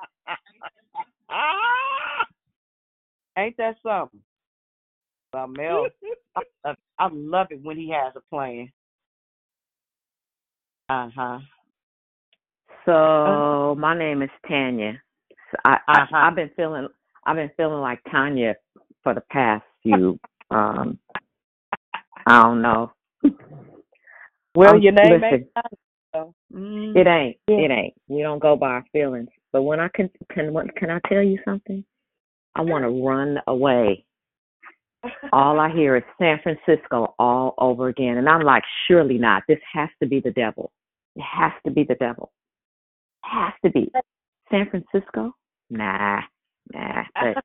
Ain't that something? Mel, I love it when he has a plan. So my name is Tanya. So I've been feeling like Tanya for the past few I don't know. Well, your name ain't Tanya. It ain't. You don't go by feelings. But when I can I tell you something? I want to run away. All I hear is San Francisco all over again. And I'm like, surely not. This has to be the devil. It has to be the devil. has to be. San Francisco? Nah. But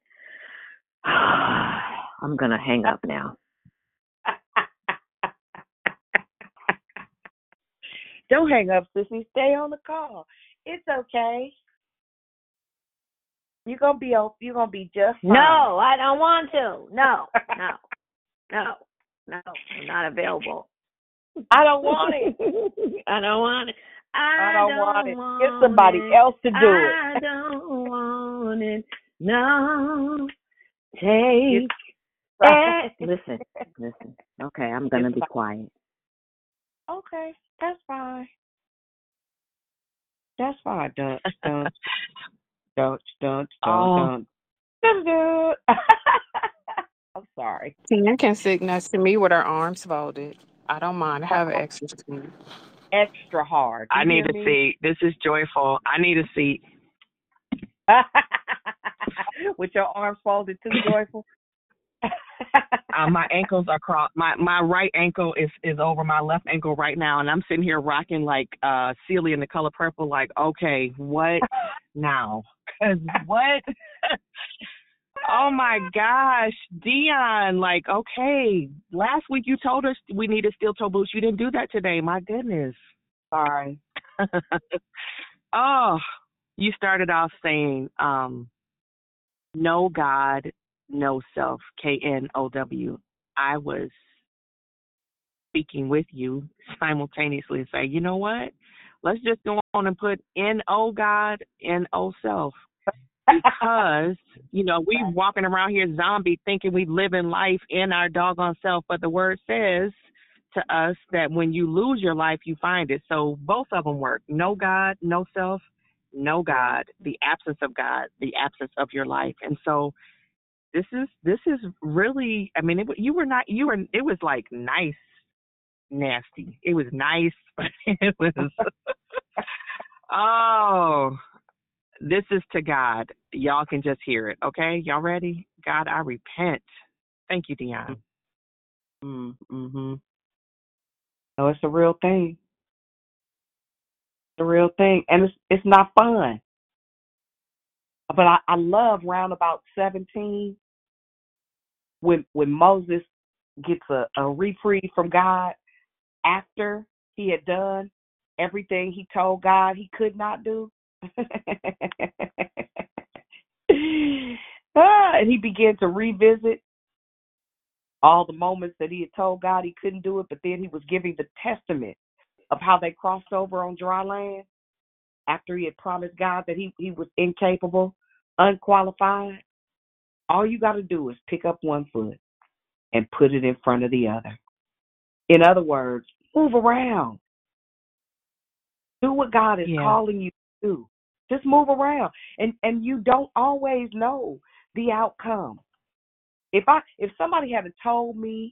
I'm going to hang up now. Don't hang up, sissy. Stay on the call. It's okay. You're gonna be just fine. No, I don't want to. No. I'm not available. I don't want it. I don't want it. I don't want it. Get somebody else to do it. I don't want it. No. Take it. Listen. Okay, I'm going to be quiet. Okay, that's fine. That's fine. Don't. I'm sorry. Tina can sit next to me with her arms folded. I don't mind. I have an extra seat. Extra hard. I need a seat. This is Joyful. I need a seat. With your arms folded too, Joyful? My ankles are crossed. My right ankle is over my left ankle right now, and I'm sitting here rocking like Celia in The Color Purple. Like, okay, what now? 'Cause what? Oh my gosh, Dion! Like, okay, last week you told us we needed steel toe boots. You didn't do that today. My goodness. Sorry. Oh, you started off saying, "No God, no self." KNOW. I was speaking with you simultaneously and say, you know what? Let's just go on and put NO God, NO self. Because, we walking around here zombie thinking we living life in our doggone self, but the word says to us that when you lose your life, you find it. So both of them work. No God, no self, no God, the absence of God, the absence of your life. And so this is really, I mean, it was like nice, nasty. It was nice, but it was, oh, this is to God. Y'all can just hear it, okay? Y'all ready? God, I repent. Thank you, Dion. Mm-hmm. No, it's a real thing. It's a real thing. And it's not fun. But I love round about 17 when Moses gets a reprieve from God after he had done everything he told God he could not do. And he began to revisit all the moments that he had told God he couldn't do it, but then he was giving the testament of how they crossed over on dry land after he had promised God that he was incapable, unqualified. All you got to do is pick up one foot and put it in front of the other. In other words, move around. Do what God is calling you to do. Just move around. And you don't always know the outcome. If somebody had told me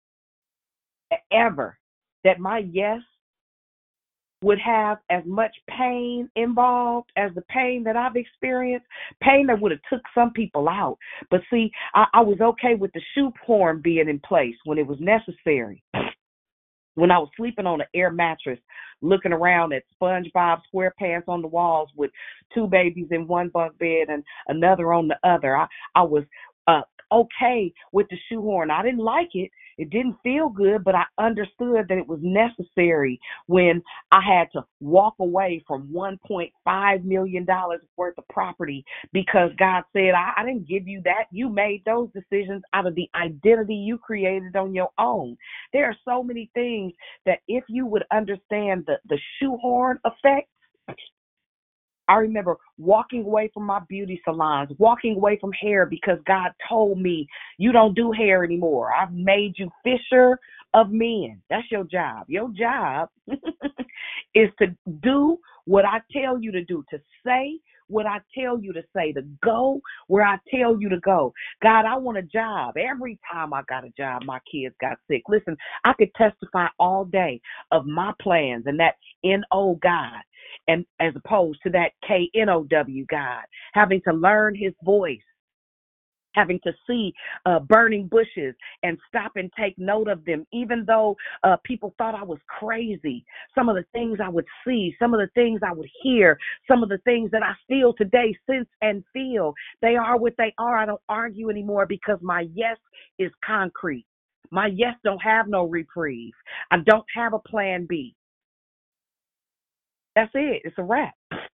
ever that my yes would have as much pain involved as the pain that I've experienced, pain that would have took some people out. But see, I was okay with the shoehorn being in place when it was necessary. When I was sleeping on an air mattress, looking around at SpongeBob SquarePants on the walls with two babies in one bunk bed and another on the other, I was okay with the shoehorn. I didn't like it. It didn't feel good, but I understood that it was necessary when I had to walk away from $1.5 million worth of property because God said, I didn't give you that. You made those decisions out of the identity you created on your own. There are so many things that if you would understand the shoehorn effect, I remember walking away from my beauty salons, walking away from hair because God told me, you don't do hair anymore. I've made you fisher of men. That's your job. Your job is to do what I tell you to do, to say what I tell you to say, to go where I tell you to go. God, I want a job. Every time I got a job, my kids got sick. Listen, I could testify all day of my plans and that N-O God. And as opposed to that KNOW God, having to learn his voice having to see burning bushes and stop and take note of them, even though people thought I was crazy. Some of the things I would see, some of the things I would hear, some of the things that I still today sense and feel, they are what they are. I don't argue anymore because my yes is concrete. My yes don't have no reprieve. I don't have a plan B. That's it. It's a wrap.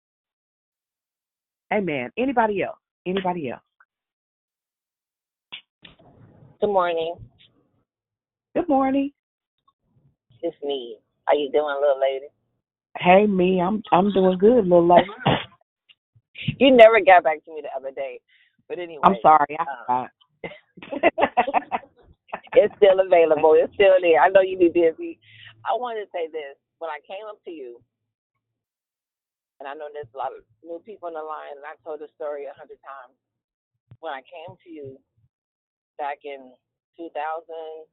Amen. Anybody else? Anybody else? Good morning. Good morning. It's me. How you doing, little lady? Hey, me. I'm doing good, little lady. You never got back to me the other day, but anyway. I'm sorry. I forgot. It's still available. It's still there. I know you be busy. I wanted to say this. When I came up to you, and I know there's a lot of new people on the line, and I've told the story 100 times. When I came to you back in 2015,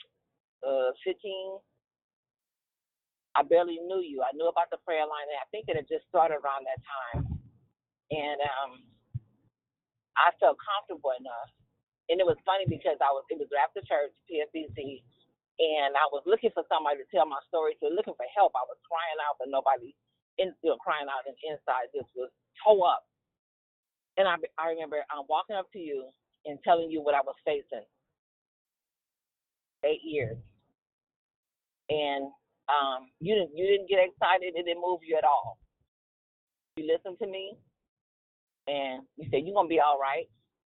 I barely knew you. I knew about the prayer line, and I think it had just started around that time. And I felt comfortable enough. And it was funny because it was after church, PFBC, and I was looking for somebody to tell my story to, looking for help. I was crying out, but nobody, crying out, and inside just was toe up. And I remember walking up to you and telling you what I was facing. 8 years. And you didn't get excited. It didn't move you at all. You listened to me, and you said, you're going to be all right.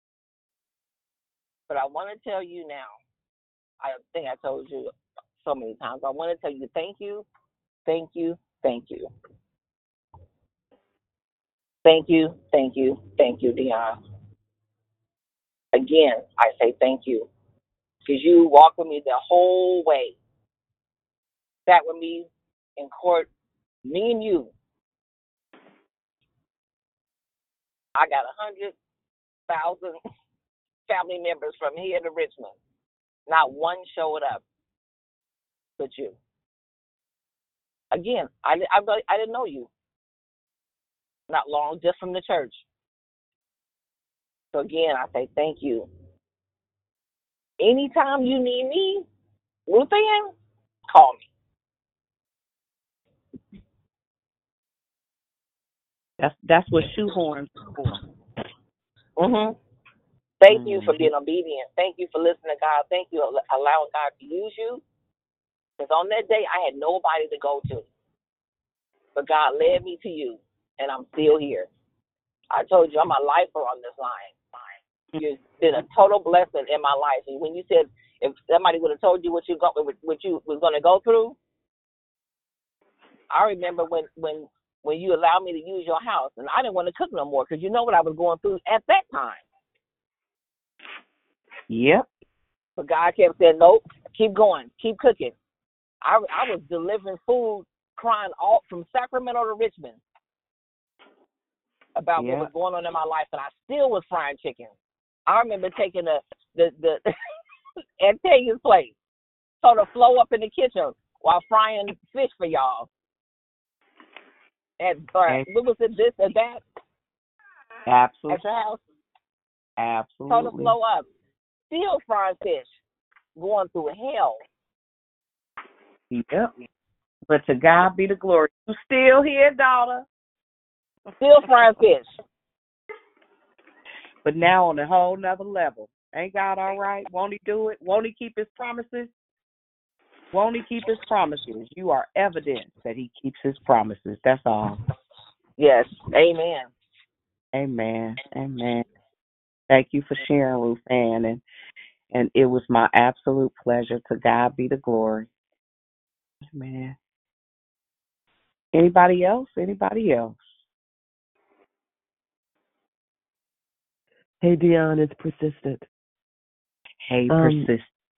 But I want to tell you now, I think I told you so many times, I want to tell you thank you, thank you, thank you. Thank you, thank you, thank you, Dion. Again, I say thank you. Because you walked with me the whole way. Sat with me in court, me and you. I got 100,000 family members from here to Richmond. Not one showed up but you. Again, I didn't know you. Not long, just from the church. So again, I say thank you. Anytime you need me, Ruth Ann, call me. That's what shoehorns are for. Thank you for being obedient. Thank you for listening to God. Thank you for allowing God to use you. Because on that day, I had nobody to go to. But God led me to you, and I'm still here. I told you I'm a lifer on this line. You've been a total blessing in my life. And when you said if somebody would have told you what you was going to go through, I remember when you allowed me to use your house, and I didn't want to cook no more because you know what I was going through at that time. Yep. But God kept saying, nope, keep going, keep cooking. I was delivering food, crying all from Sacramento to Richmond about what was going on in my life, and I still was frying chicken. I remember taking the at Taylor's place, so to flow up in the kitchen while frying fish for y'all. And what was it, this or that? Absolutely. At your house? Absolutely. So to flow up, still frying fish, going through hell. Yep. But to God be the glory. You still here, daughter? Still frying fish. But now on a whole nother level. Ain't God all right? Won't he do it? Won't he keep his promises? Won't he keep his promises? You are evidence that he keeps his promises. That's all. Yes. Amen. Amen. Amen. Thank you for sharing, Ruth Ann. And it was my absolute pleasure. To God be the glory. Amen. Anybody else? Anybody else? Hey, Dion, it's Persistent. Hey, Persistent.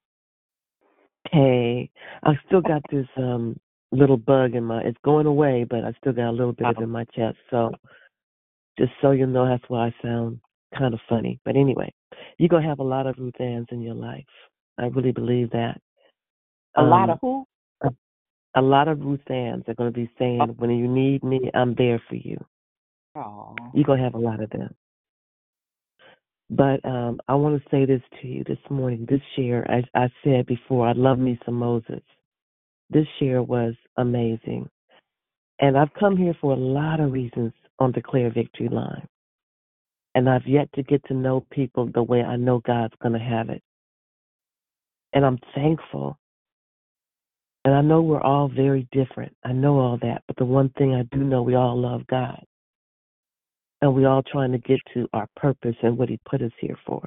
Hey, I still got this little bug in it's going away, but I still got a little bit of it in my chest. So just so you know, that's why I sound kind of funny. But anyway, you're going to have a lot of Ruth Anns in your life. I really believe that. A lot of who? A lot of Ruth Anns are going to be saying, when you need me, I'm there for you. Aww. You're going to have a lot of them. But I want to say this to you this morning. This share, as I said before, I love me some Moses. This share was amazing. And I've come here for a lot of reasons on Declare Victory Line. And I've yet to get to know people the way I know God's going to have it. And I'm thankful. And I know we're all very different. I know all that. But the one thing I do know, we all love God. And we all trying to get to our purpose and what he put us here for.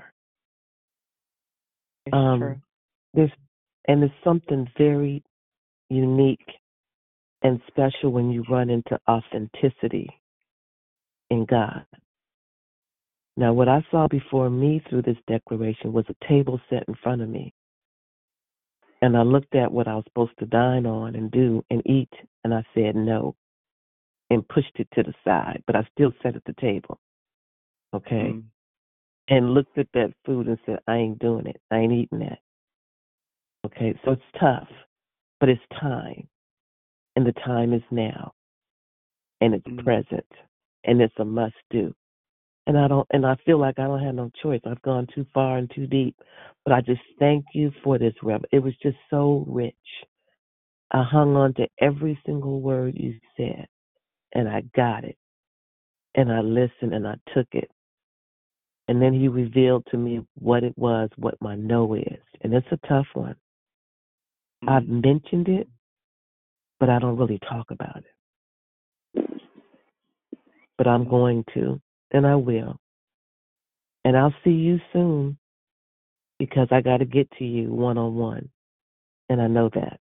It's true. There's something very unique and special when you run into authenticity in God. Now, what I saw before me through this declaration was a table set in front of me. And I looked at what I was supposed to dine on and do and eat, and I said no and pushed it to the side. But I still sat at the table, okay, and looked at that food and said, I ain't doing it. I ain't eating that. Okay, so it's tough, but it's time. And the time is now. And it's present. And it's a must do. And I feel like I don't have no choice. I've gone too far and too deep. But I just thank you for this, Rev. It was just so rich. I hung on to every single word you said, and I got it. And I listened and I took it. And then he revealed to me what it was, what my no is. And it's a tough one. I've mentioned it, but I don't really talk about it. But I'm going to, and I will. And I'll see you soon because I got to get to you one-on-one. And I know that.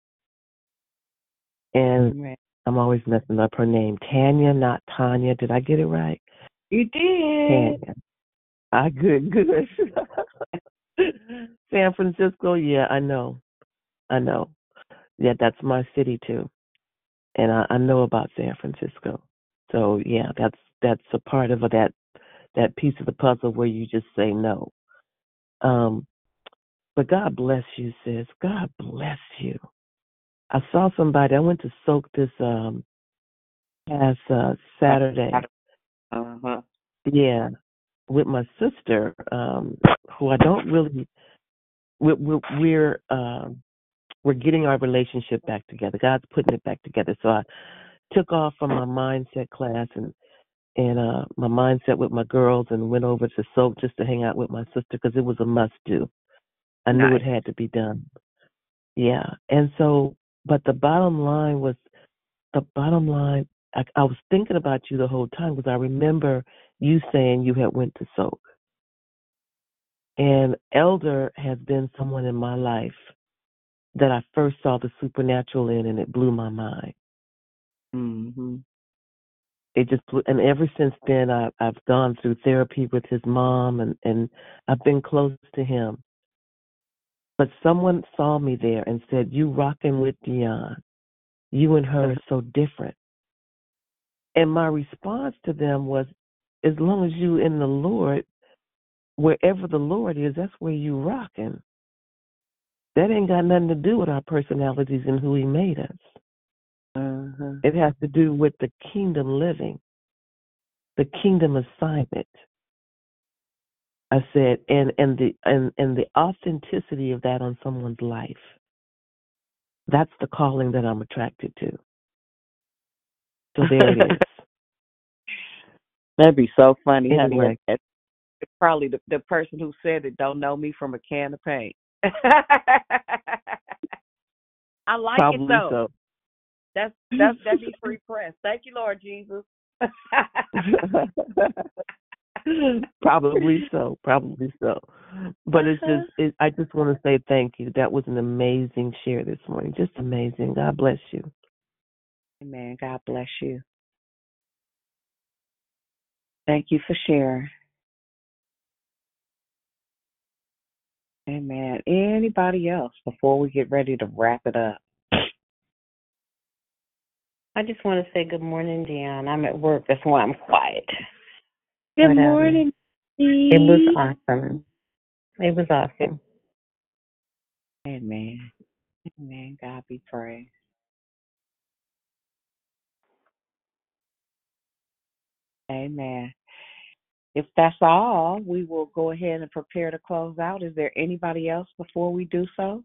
And I'm always messing up her name. Tanya, not Tanya. Did I get it right? You did. Tanya. Good. San Francisco, yeah, I know. Yeah, that's my city too. And I know about San Francisco. So yeah, that's a part of that piece of the puzzle where you just say no. But God bless you, sis. God bless you. I saw somebody, I went to soak this past Saturday. Yeah, with my sister, who I don't really we're getting our relationship back together. God's putting it back together. So I took off from my mindset class and my mindset with my girls and went over to soak just to hang out with my sister because it was a must do. I knew it had to be done. Yeah. And so, but the bottom line, I was thinking about you the whole time because I remember you saying you had went to soak. And Elder has been someone in my life that I first saw the supernatural in, and it blew my mind. It just blew, and ever since then, I've gone through therapy with his mom, and I've been close to him. But someone saw me there and said, "You rocking with Dion. You and her are so different." And my response to them was, "As long as you in the Lord, wherever the Lord is, that's where you rocking. That ain't got nothing to do with our personalities and who He made us. It has to do with the kingdom living, the kingdom assignment." I said, and the authenticity of that on someone's life. That's the calling that I'm attracted to. So there it is. That'd be so funny, Anyway. honey. It's probably the person who said it don't know me from a can of paint. I like Probably it though. So. That'd be free press. Thank you, Lord Jesus. Probably so. But I just want to say thank you. That was an amazing share this morning. Just amazing. God bless you. Amen. God bless you. Thank you for sharing. Amen. Anybody else before we get ready to wrap it up? I just want to say good morning, Dion. I'm at work. That's why I'm quiet. Good morning. It was awesome. It was awesome. Amen. Amen. God be praised. Amen. if that's all, we will go ahead and prepare to close out. Is there anybody else before we do so?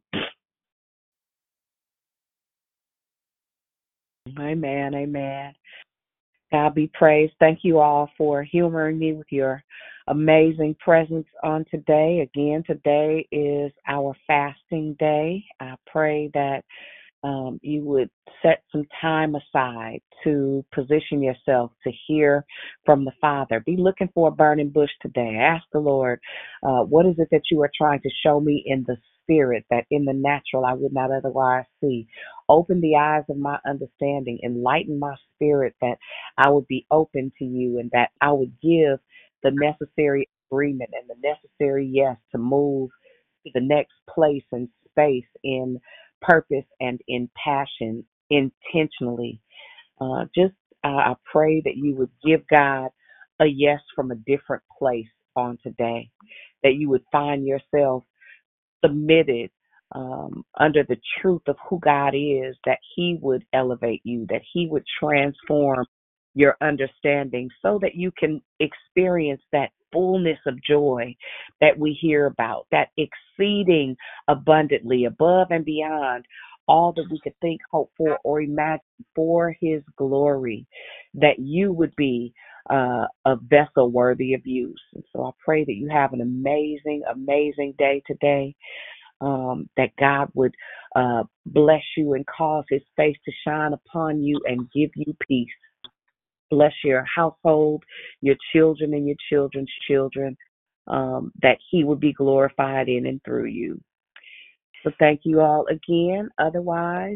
Amen, amen. God be praised. Thank you all for humoring me with your amazing presence on today. Again, today is our fasting day. I pray that you would set some time aside to position yourself to hear from the Father. Be looking for a burning bush today. Ask the Lord, what is it that you are trying to show me in the spirit that in the natural I would not otherwise see? Open the eyes of my understanding, enlighten my spirit that I would be open to you and that I would give the necessary agreement and the necessary yes to move to the next place and space in purpose and in passion intentionally. I pray that you would give God a yes from a different place on today, that you would find yourself submitted under the truth of who God is, that He would elevate you, that He would transform your understanding so that you can experience that fullness of joy that we hear about, that exceeding abundantly above and beyond all that we could think, hope for, or imagine for His glory, that you would be a vessel worthy of use. And so I pray that you have an amazing, amazing day today. That God would bless you and cause His face to shine upon you and give you peace. Bless your household, your children and your children's children, that He would be glorified in and through you. So thank you all again. Otherwise,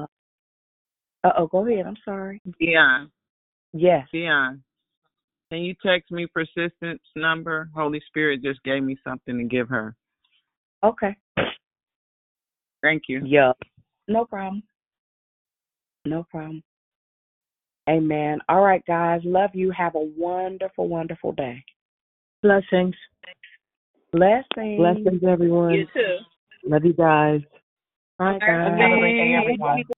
go ahead. I'm sorry. Dion. Yes. Dion, can you text me Persistence number? Holy Spirit just gave me something to give her. Okay. Thank you. Yeah. No problem. No problem. Amen. All right, guys. Love you. Have a wonderful, wonderful day. Blessings. Blessings. Blessings, everyone. You too. Love you guys. All right, guys. Have a great day, everyone.